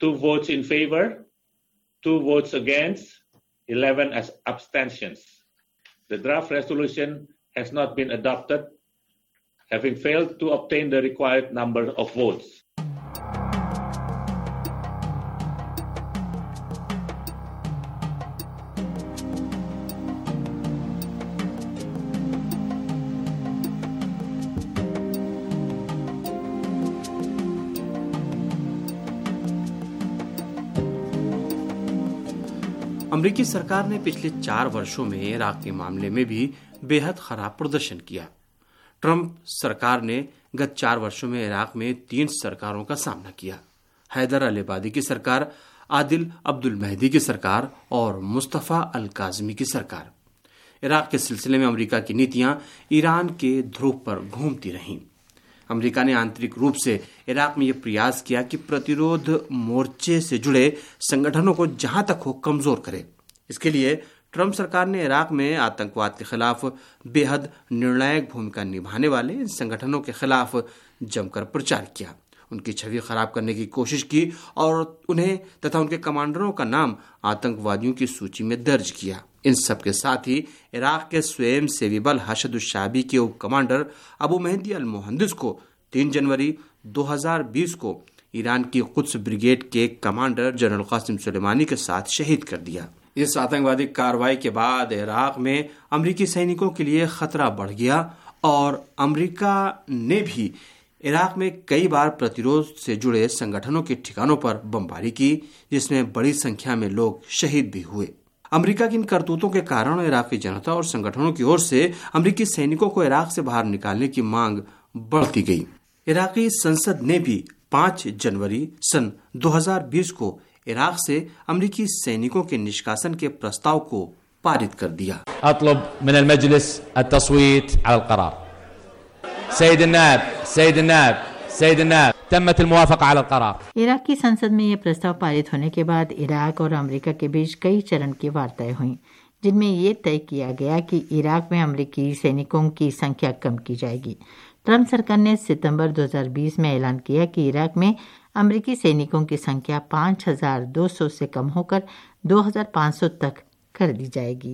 two votes in favor, two votes against, eleven as abstentions. The draft resolution has not been adopted, having failed to obtain the required number of votes. अमेरिकी सरकार ने पिछले चार वर्षों में Iraq के मामले में भी बेहद खराब प्रदर्शन किया। ट्रंप सरकार ने गत चार वर्षों में इराक में तीन सरकारों का सामना किया। हैदर अल अबादी की सरकार, आदिल अब्दुल मेहदी की सरकार और मुस्तफा अल काज़मी की सरकार। इराक के सिलसिले में अमेरिका की नीतियां ईरान के ध्रुव पर घूमती रहीं। अमेरिका ने आंतरिक रूप से इराक में यह प्रयास किया कि प्रतिरोध मोर्चे से जुड़े संगठनों को जहां तक हो कमजोर करे। इसके लिए ट्रंप सरकार ने इराक में आतंकवाद के खिलाफ बेहद निर्णायक भूमिका निभाने वाले इन संगठनों के खिलाफ जमकर प्रचार किया, उनकी छवि खराब करने की कोशिश की और उन्हें तथा उनके कमांडरों का नाम आतंकवादियों की सूची में दर्ज किया। इन सब के साथ ही इराक के स्वयं सेवी बल हशद-उश-शाबी के उप commander Abu Mahdi al Muhandis को तीन जनवरी दो हज़ार बीस को ईरान की कुद्स ब्रिगेड के कमांडर जनरल कासिम सुलेमानी के साथ शहीद कर दिया। इस आतंकवादी कार्रवाई के बाद इराक में अमेरिकी सैनिकों के लिए खतरा बढ़ गया और अमेरिका ने भी इराक में कई बार प्रतिरोध से जुड़े संगठनों के ठिकानों पर बमबारी की, जिसमें बड़ी संख्या में लोग शहीद भी हुए। अमेरिका की इन करतूतों के कारण इराक की जनता और संगठनों की ओर से अमेरिकी सैनिकों को इराक से बाहर निकालने की मांग बढ़ती गई। इराकी संसद ने भी पाँच जनवरी सन दो हज़ार बीस को इराक से अमेरिकी सैनिकों के निष्कासन के प्रस्ताव को पारित कर दिया। अतलब मिन अल मजलिस अत-तस्वीत अल क़रार। सैयद नायब सैयद नायब सैयद नायब तम्मत अल-मुवाफ़क़ा अल क़रार। इराक की संसद में यह प्रस्ताव पारित होने के बाद इराक और अमेरिका के बीच कई चरण की वार्ताएं हुई, जिनमें ये तय किया गया कि इराक में अमेरिकी सैनिकों की संख्या कम की जाएगी। ट्रंप सरकार ने सितंबर दो हज़ार बीस में ऐलान किया कि इराक में अमेरिकी सैनिकों की संख्या पाँच हज़ार दो सौ से कम होकर दो हज़ार पाँच सौ तक कर दी जाएगी।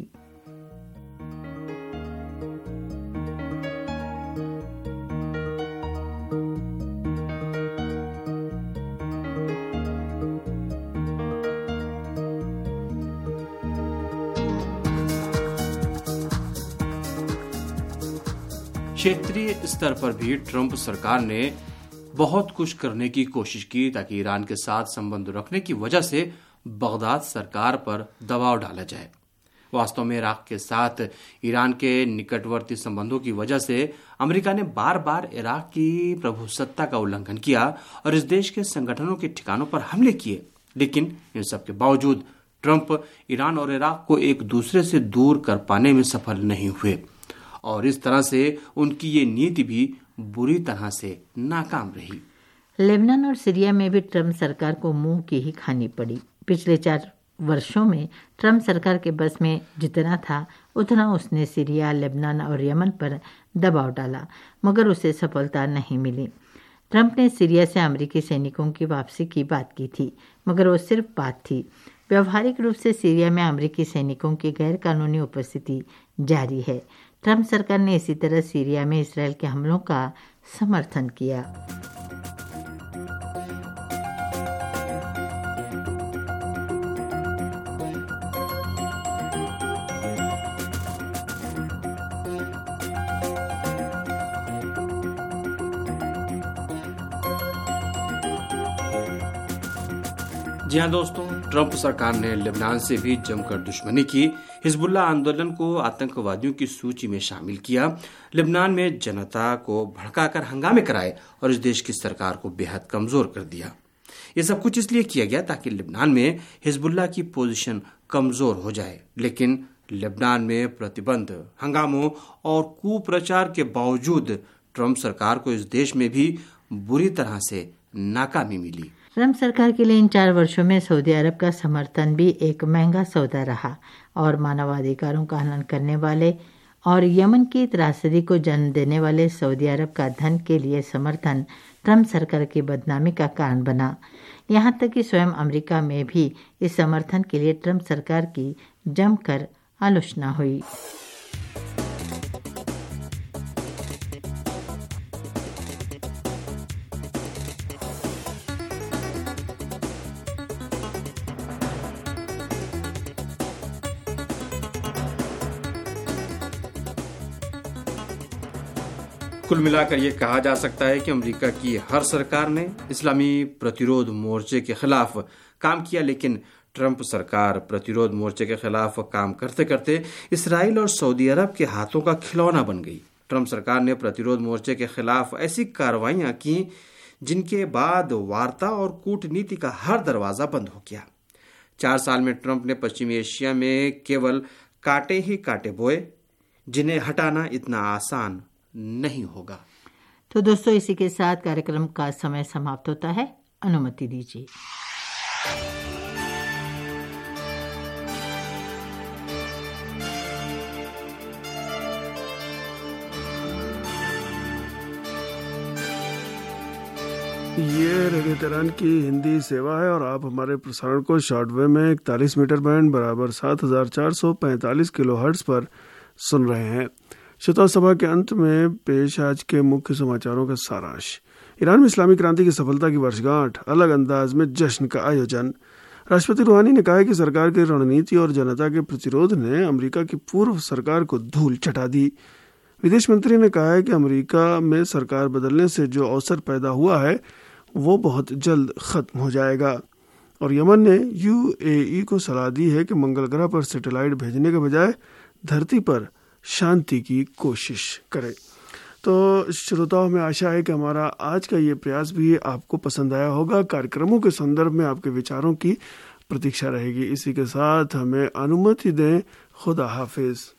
क्षेत्रीय स्तर पर भी ट्रंप सरकार ने बहुत कुछ करने की कोशिश की ताकि ईरान के साथ संबंध रखने की वजह से बगदाद सरकार पर दबाव डाला जाए। वास्तव में इराक के साथ ईरान के निकटवर्ती संबंधों की वजह से अमेरिका ने बार बार इराक की प्रभुसत्ता का उल्लंघन किया और इस देश के संगठनों के ठिकानों पर हमले किए। लेकिन इन सब के बावजूद ट्रंप ईरान और इराक को एक दूसरे से दूर कर पाने में सफल नहीं हुए और इस तरह से उनकी ये नीति भी बुरी तरह से नाकाम रही। लेबनान और सीरिया में भी ट्रंप सरकार को मुंह की ही खानी पड़ी। पिछले चार वर्षों में ट्रंप सरकार के बस में जितना था उतना उसने सीरिया, लेबनान और यमन पर दबाव डाला, मगर उसे सफलता नहीं मिली। ट्रंप ने सीरिया से अमेरिकी सैनिकों की वापसी की बात की थी, मगर वो सिर्फ बात थी। व्यवहारिक रूप से सीरिया में अमेरिकी सैनिकों की गैर कानूनी उपस्थिति जारी है। ट्रंप सरकार ने इसी तरह सीरिया में इसराइल के हमलों का समर्थन किया। जी हाँ दोस्तों, ट्रंप सरकार ने लेबनान से भी जमकर दुश्मनी की, हिजबुल्लाह आंदोलन को आतंकवादियों की सूची में शामिल किया, लेबनान में जनता को भड़काकर हंगामे कराए और इस देश की सरकार को बेहद कमजोर कर दिया। ये सब कुछ इसलिए किया गया ताकि लेबनान में हिजबुल्लाह की पोजीशन कमजोर हो जाए। लेकिन लेबनान में प्रतिबंध, हंगामों और कुप्रचार के बावजूद ट्रंप सरकार को इस देश में भी बुरी तरह से नाकामी मिली। ट्रंप सरकार के लिए इन चार वर्षों में सऊदी अरब का समर्थन भी एक महंगा सौदा रहा और मानवाधिकारों का हनन करने वाले और यमन की त्रासदी को जन्म देने वाले सऊदी अरब का धन के लिए समर्थन ट्रंप सरकार की बदनामी का कारण बना। यहाँ तक कि स्वयं अमेरिका में भी इस समर्थन के लिए ट्रंप सरकार की जमकर आलोचना हुई। कुल मिलाकर यह कहा जा सकता है कि अमेरिका की हर सरकार ने इस्लामी प्रतिरोध मोर्चे के खिलाफ काम किया, लेकिन ट्रंप सरकार प्रतिरोध मोर्चे के खिलाफ काम करते करते इसराइल और सऊदी अरब के हाथों का खिलौना बन गई। ट्रंप सरकार ने प्रतिरोध मोर्चे के खिलाफ ऐसी कार्रवाइयां की जिनके बाद वार्ता और कूटनीति का हर दरवाजा बंद हो गया। चार साल में ट्रंप ने पश्चिमी एशिया में केवल कांटे ही कांटे बोए, जिन्हें हटाना इतना आसान नहीं होगा। तो दोस्तों, इसी के साथ कार्यक्रम का समय समाप्त होता है। अनुमति दीजिए। ये रेडियो तेहरान की हिंदी सेवा है और आप हमारे प्रसारण को शॉर्टवेव में इकतालीस मीटर बैंड बराबर सात हजार चार सौ पैंतालीस किलो हर्ट्ज पर सुन रहे हैं। श्रोता, सभा के अंत में पेश आज के मुख्य समाचारों का सारांश। ईरान में इस्लामी क्रांति की सफलता की वर्षगांठ, अलग अंदाज में जश्न का आयोजन। राष्ट्रपति रूहानी ने कहा है कि सरकार की रणनीति और जनता के प्रतिरोध ने अमेरिका की पूर्व सरकार को धूल चटा दी। विदेश मंत्री ने कहा है कि अमेरिका में सरकार बदलने से जो अवसर पैदा हुआ है वो बहुत जल्द खत्म हो जाएगा। और यमन ने यूएई को सलाह दी है कि मंगल ग्रह पर सैटेलाइट भेजने के बजाय धरती पर शांति की कोशिश करें। तो श्रोताओं, में आशा है कि हमारा आज का ये प्रयास भी आपको पसंद आया होगा। कार्यक्रमों के संदर्भ में आपके विचारों की प्रतीक्षा रहेगी। इसी के साथ हमें अनुमति दें। खुदा हाफिज।